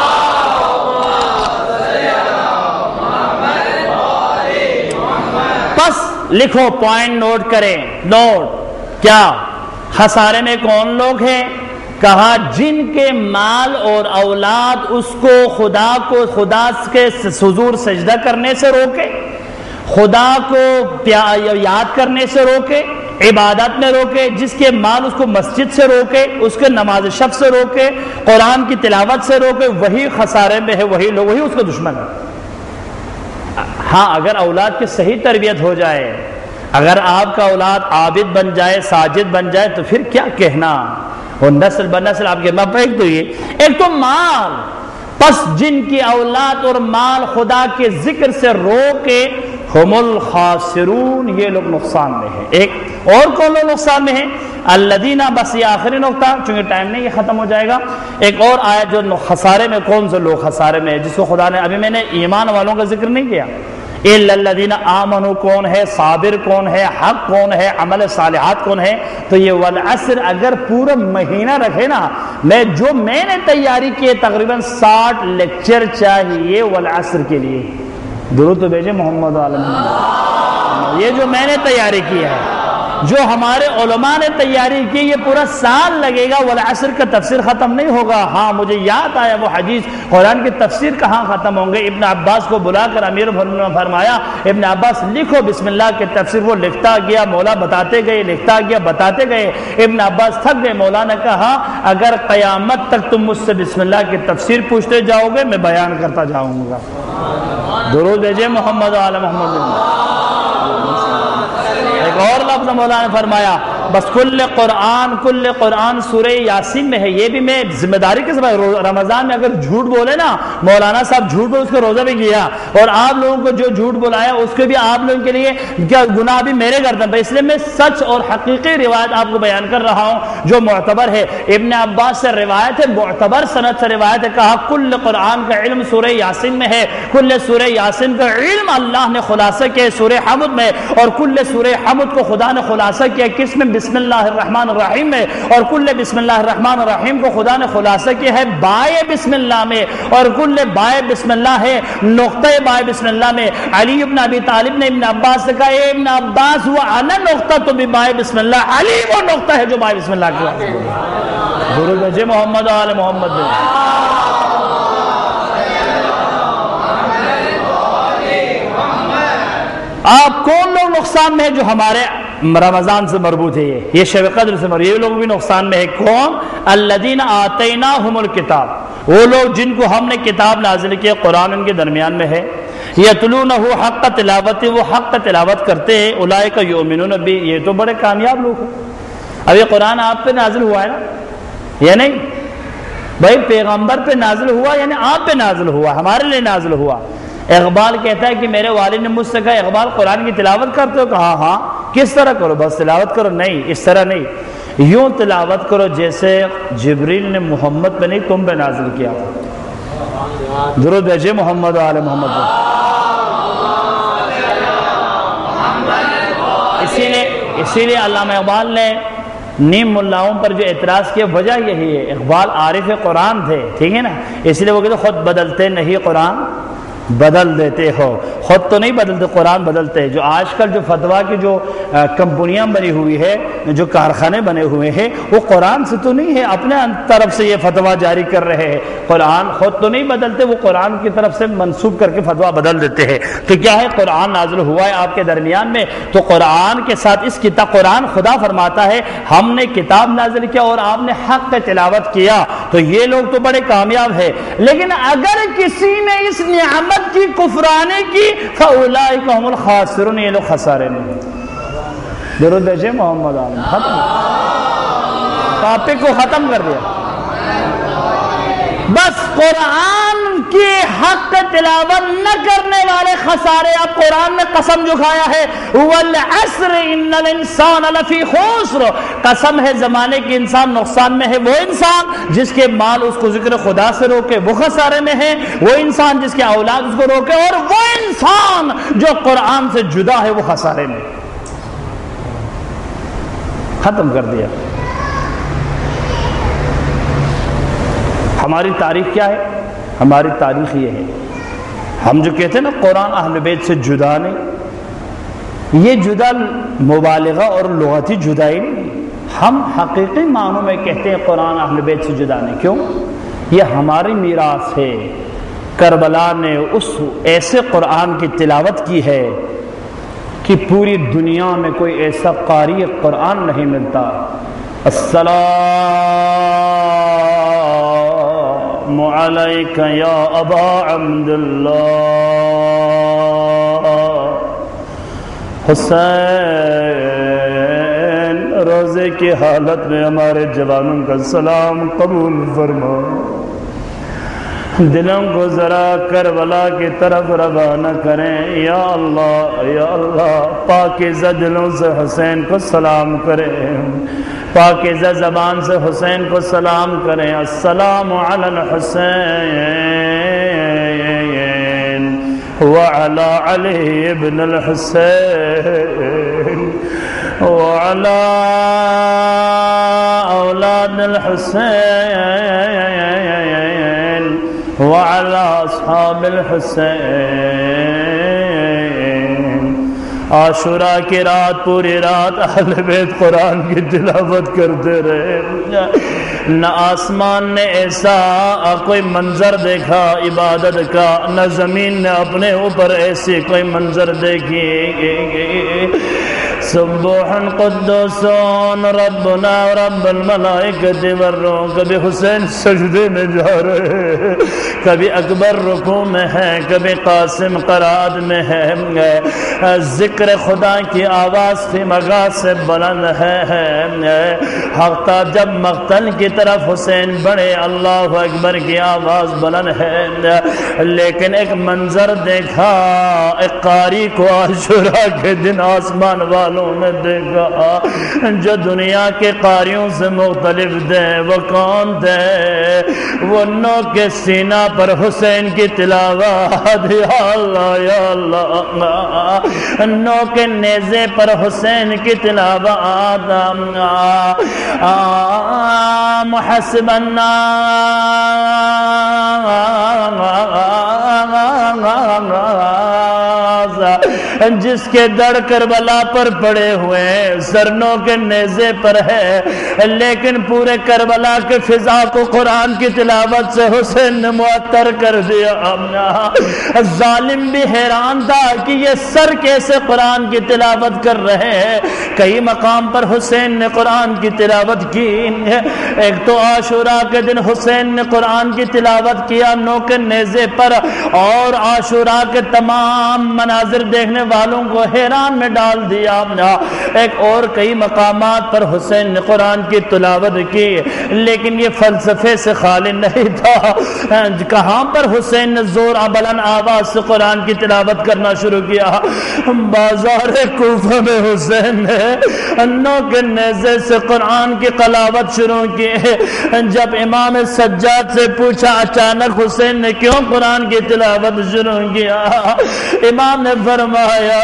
S2: بس لکھو، پوائنٹ نوٹ کریں، نوٹ کیا خسارے میں کون لوگ ہیں؟ کہا جن کے مال اور اولاد اس کو خدا کے حضور سجدہ کرنے سے روکے، خدا کو یاد کرنے سے روکے، عبادت میں روکے، جس کے مال اس کو مسجد سے روکے، اس کے نماز شب سے روکے، قرآن کی تلاوت سے روکے، وہی خسارے میں ہے، وہی لوگ، وہی اس کا دشمن ہے۔ ہاں اگر اولاد کی صحیح تربیت ہو جائے، اگر آپ کا اولاد عابد بن جائے، ساجد بن جائے، تو پھر کیا کہنا، اور نسل بنسل آپ کے باپ۔ ایک تو یہ، ایک تو مال، پس جن کی اولاد اور مال خدا کے ذکر سے روکے، ہم الخاسرون، یہ لوگ نقصان میں ہیں۔ ایک اور کون لوگ نقصان میں ہیں؟ الذین، بس یہ آخری نقطہ چونکہ ٹائم نہیں یہ ختم ہو جائے گا۔ ایک اور آیت جو خسارے میں، کون سے لوگ خسارے میں ہے، جس کو خدا نے، ابھی میں نے ایمان والوں کا ذکر نہیں کیا، الا الذین آمنوا کون ہے، صابر کون ہے، حق کون ہے، عمل صالحات کون ہے؟ تو یہ والعصر اگر پورا مہینہ رکھے نا، میں نے تیاری کی ہے تقریباً 60 لیکچر چاہیے والعصر کے لیے۔ درود تو بھیجے محمد عالم۔ یہ جو میں نے تیاری کی ہے، جو ہمارے علماء نے تیاری کی، یہ پورا سال لگے گا، والعصر کا تفسیر ختم نہیں ہوگا۔ ہاں مجھے یاد آیا وہ حدیث، قرآن کی تفسیر کہاں ختم ہوں گے؟ ابن عباس کو بلا کر امیر نے فرمایا ابن عباس لکھو بسم اللہ کی تفسیر۔ وہ لکھتا گیا، مولا بتاتے گئے، لکھتا گیا، بتاتے گئے۔ ابن عباس تھک گئے، مولا نے کہا اگر قیامت تک تم مجھ سے بسم اللہ کی تفسیر پوچھتے جاؤ گے میں بیان کرتا جاؤں گا۔ درود بھیجے محمد علی محمد۔ ایک اور لفظ مولا نے فرمایا بس کل قرآن سورہ یاسین میں ہے۔ یہ بھی میں ذمہ داری کے ساتھ رمضان میں اگر جھوٹ بولے نا، مولانا صاحب جھوٹ بولے، اس کو روزہ بھی کیا، اور آپ لوگوں کو جو جھوٹ بلایا اس کے بھی آپ لوگوں کے لیے کیا گناہ بھی میرے گردن پہ، اس لیے میں سچ اور حقیقی روایت آپ کو بیان کر رہا ہوں جو معتبر ہے۔ ابن عباس سے روایت ہے، معتبر سند سے روایت ہے، کہا کل قرآن کا علم سورہ یاسین میں ہے، کل سورہ یاسین کا علم اللہ نے خلاصہ کیا سورہ حمد میں، اور کل سورہ حمد کو خدا نے خلاصہ کیا کس میں؟ بسم اللہ الرحمن الرحیم میں، اور کل بسم اللہ الرحمن الرحیم کو خدا نے خلاصہ کیا ہے بائے بسم اللہ میں، اور کل بائے بسم اللہ ہے نقطہ بائے بسم اللہ میں۔ علی ابن ابی طالب نے ابن عباس سے کہا اے ابن عباس وانا نقطہ تو بائے بسم اللہ، علی وہ نقطہ ہے جو بائے بسم اللہ کی بات ہے۔ درود بھیجے محمد آل محمد۔ آپ کون لوگ نقصان میں ہے؟ جو ہمارے رمضان سے مربوط ہے، یہ شب قدر سے مربوط، یہ لوگ بھی نقصان میں ہے۔ کون؟ الذین آتیناہم الکتاب، وہ لوگ جن کو ہم نے کتاب نازل کیا، قرآن ان کے درمیان میں ہے، یتلونہ حق تلاوت، وہ حق تلاوت کرتے ہیں، اولئک یؤمنون بہ، یہ تو بڑے کامیاب لوگ ہیں۔ اب یہ قرآن آپ پہ نازل ہوا ہے نا، یا نہیں بھائی؟ پیغمبر پہ نازل ہوا یعنی آپ پہ نازل ہوا، ہمارے لیے نازل ہوا۔ اقبال کہتا ہے کہ میرے والد نے مجھ سے کہا اقبال قرآن کی تلاوت کرتے ہو؟ کہا ہاں۔ کس طرح کرو؟ بس تلاوت کرو؟ نہیں، اس طرح نہیں، یوں تلاوت کرو جیسے جبریل نے محمد پہ نہیں تم پہ نازل کیا۔ درود بھیجے محمد و آل محمد۔ اسی لیے علامہ اقبال نے نیم ملاؤں پر جو اعتراض کیا وجہ یہی ہے، اقبال عارف قرآن تھے، ٹھیک ہے نا، اس لیے وہ کہتے خود بدلتے نہیں قرآن بدل دیتے ہو، خود تو نہیں بدلتے قرآن بدلتے۔ جو آج کل جو فتویٰ کی جو کمپنیاں بنی ہوئی ہے، جو کارخانے بنے ہوئے ہیں، وہ قرآن سے تو نہیں ہے، اپنے طرف سے یہ فتویٰ جاری کر رہے ہیں۔ قرآن خود تو نہیں بدلتے، وہ قرآن کی طرف سے منسوب کر کے فتویٰ بدل دیتے ہیں۔ تو کیا ہے؟ قرآن نازل ہوا ہے آپ کے درمیان میں، تو قرآن کے ساتھ اس کتاب، قرآن خدا فرماتا ہے ہم نے کتاب نازل کیا اور آپ نے حق تلاوت کیا، تو یہ لوگ تو بڑے کامیاب ہیں۔ لیکن اگر کسی نے اس نعمت کی کفرانے کی فاولئک هم الخاسرون، یہ لوگ خسارے میں۔ درود بھیجے محمد عالم۔ ختم، ٹاپک کو ختم کر دیا۔ بس قرآن کی حق تلاوت نہ کرنے والے خسارے۔ اب قرآن نے قسم جو کھایا ہے والعصر ان الانسان لفی خسر، قسم ہے زمانے کے انسان نقصان میں ہے۔ وہ انسان جس کے مال اس کو ذکر خدا سے روکے وہ خسارے میں ہے، وہ انسان جس کے اولاد اس کو روکے، اور وہ انسان جو قرآن سے جدا ہے وہ خسارے میں۔ ختم کر دیا۔ ہماری تاریخ کیا ہے؟ ہماری تاریخ یہ ہے، ہم جو کہتے ہیں نا قرآن اہل بیت سے جدا نہیں، یہ جدا مبالغہ اور لغتی جدائی نہیں، ہم حقیقی معنوں میں کہتے ہیں قرآن اہل بیت سے جدا نہیں۔ کیوں؟ یہ ہماری میراث ہے۔ کربلا نے اس ایسے قرآن کی تلاوت کی ہے کہ پوری دنیا میں کوئی ایسا قاری قرآن نہیں ملتا۔ السلام علیک یا ابا عبداللہ، حسین روزے کی حالت میں ہمارے جوانوں کا سلام قبول فرما، دلوں کو ذرا کربلا کی طرف روانہ کریں۔ یا اللہ پاکیزہ دلوں سے حسین کو سلام کریں، پاکیزہ زبان سے حسین کو سلام کریں۔ السلام علی الحسین وعلى علي بن الحسين وعلى أولاد الحسين وعلى أصحاب الحسين۔ عاشورہ کی رات پوری رات اہل بیت قرآن کی تلاوت کرتے رہے، نہ آسمان نے ایسا کوئی منظر دیکھا عبادت کا، نہ زمین نے اپنے اوپر ایسی کوئی منظر دیکھی۔ سبح قدوس ربنا رب الملائکۃ والروح، کبھی حسین سجدے میں جا رہے، کبھی اکبر رکوع میں ہے، کبھی قاسم قرات میں ہے، ذکر خدا کی آواز فی مغاز سے بلند ہے۔ حقا جب مقتل کی طرف حسین بڑھے اللہ اکبر کی آواز بلند ہے، لیکن ایک منظر دیکھا، ایک قاری کو عاشورہ کے دن آسمان والوں نے دیکھا جو دنیا کے قاریوں سے مختلف تھے۔ وہ کون تھے؟ وہ نو کے سینہ پر حسین کی تلاوت، یا اللہ یا اللہ، نو کے نیزے پر حسین کی تلاوت، محسب الناس، جس کے دڑ کربلا پر پڑے ہوئے سرنوں کے نیزے پر ہے، لیکن پورے کربلا کے فضا کو قرآن کی تلاوت سے حسین نے معطر کر دیا۔ ظالم بھی حیران تھا کہ یہ سر کیسے قرآن کی تلاوت کر رہے ہیں۔ کئی مقام پر حسین نے قرآن کی تلاوت کی، ایک تو عاشورہ کے دن حسین نے قرآن کی تلاوت کیا نو کے نیزے پر، اور عاشورہ کے تمام مناظر دیکھنے والوں کو حیران میں ڈال دیا۔ ایک اور کئی مقامات پر حسین نے قرآن کی تلاوت کی، لیکن یہ فلسفے سے خالی نہیں تھا۔ کہاں پر حسین نے زور بلند آواز سے قرآن کی تلاوت کرنا شروع کیا؟ بازار کوفہ میں حسین نے نو کے نیزے سے قرآن کی تلاوت شروع کی۔ جب امام سجاد سے پوچھا اچانک حسین نے کیوں قرآن کی تلاوت شروع کیا، امام نے فرمایا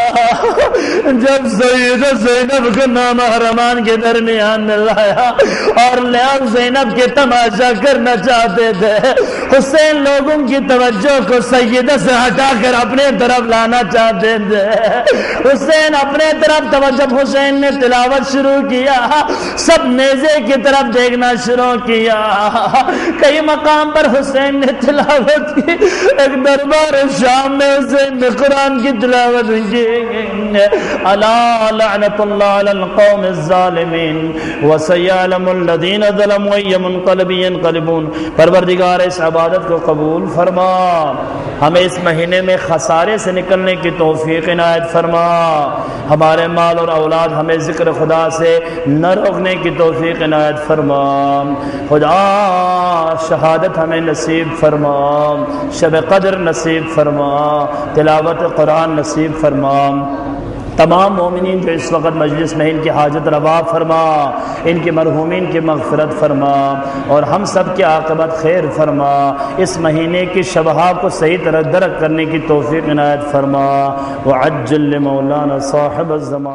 S2: جب سیدہ زینب کو نامحرمان کے درمیان میں لایا اور لیاق زینب کے تماشا کرنا چاہتے تھے، حسین لوگوں کی توجہ کو سیدہ سے ہٹا کر اپنے طرف لانا چاہتے تھے۔ حسین اپنے طرف توجہ، حسین نے تلاوت شروع کیا، سب نیزے کی طرف دیکھنا شروع کیا۔ کئی مقام پر حسین نے تلاوت کی، ایک دربار شام میں حسین نے قرآن کی تلاوت کی۔ الا لعنت اللہ علی القوم الظالمین وسیعلم الذین ظلموا ای منقلب ینقلبون۔ پروردگار اس عبادت کو قبول فرما، ہمیں اس مہینے میں خسارے سے نکلنے کی توفیق عنایت فرما، ہمارے مال اور اولاد ہمیں ذکر خدا سے نہ روکنے کی توفیق عنایت فرما، خدا شہادت ہمیں نصیب فرما، شب قدر نصیب فرما، تلاوت قرآن نصیب فرما۔ تمام مومنین جو اس وقت مجلس میں ان کی حاجت روا فرما، ان کے مرحومین کی مغفرت فرما، اور ہم سب کی عاقبت خیر فرما، اس مہینے کی شبہا کو صحیح طرح درک کرنے کی توفیق عنایت فرما۔ وعجل لمولانا صاحب الزمان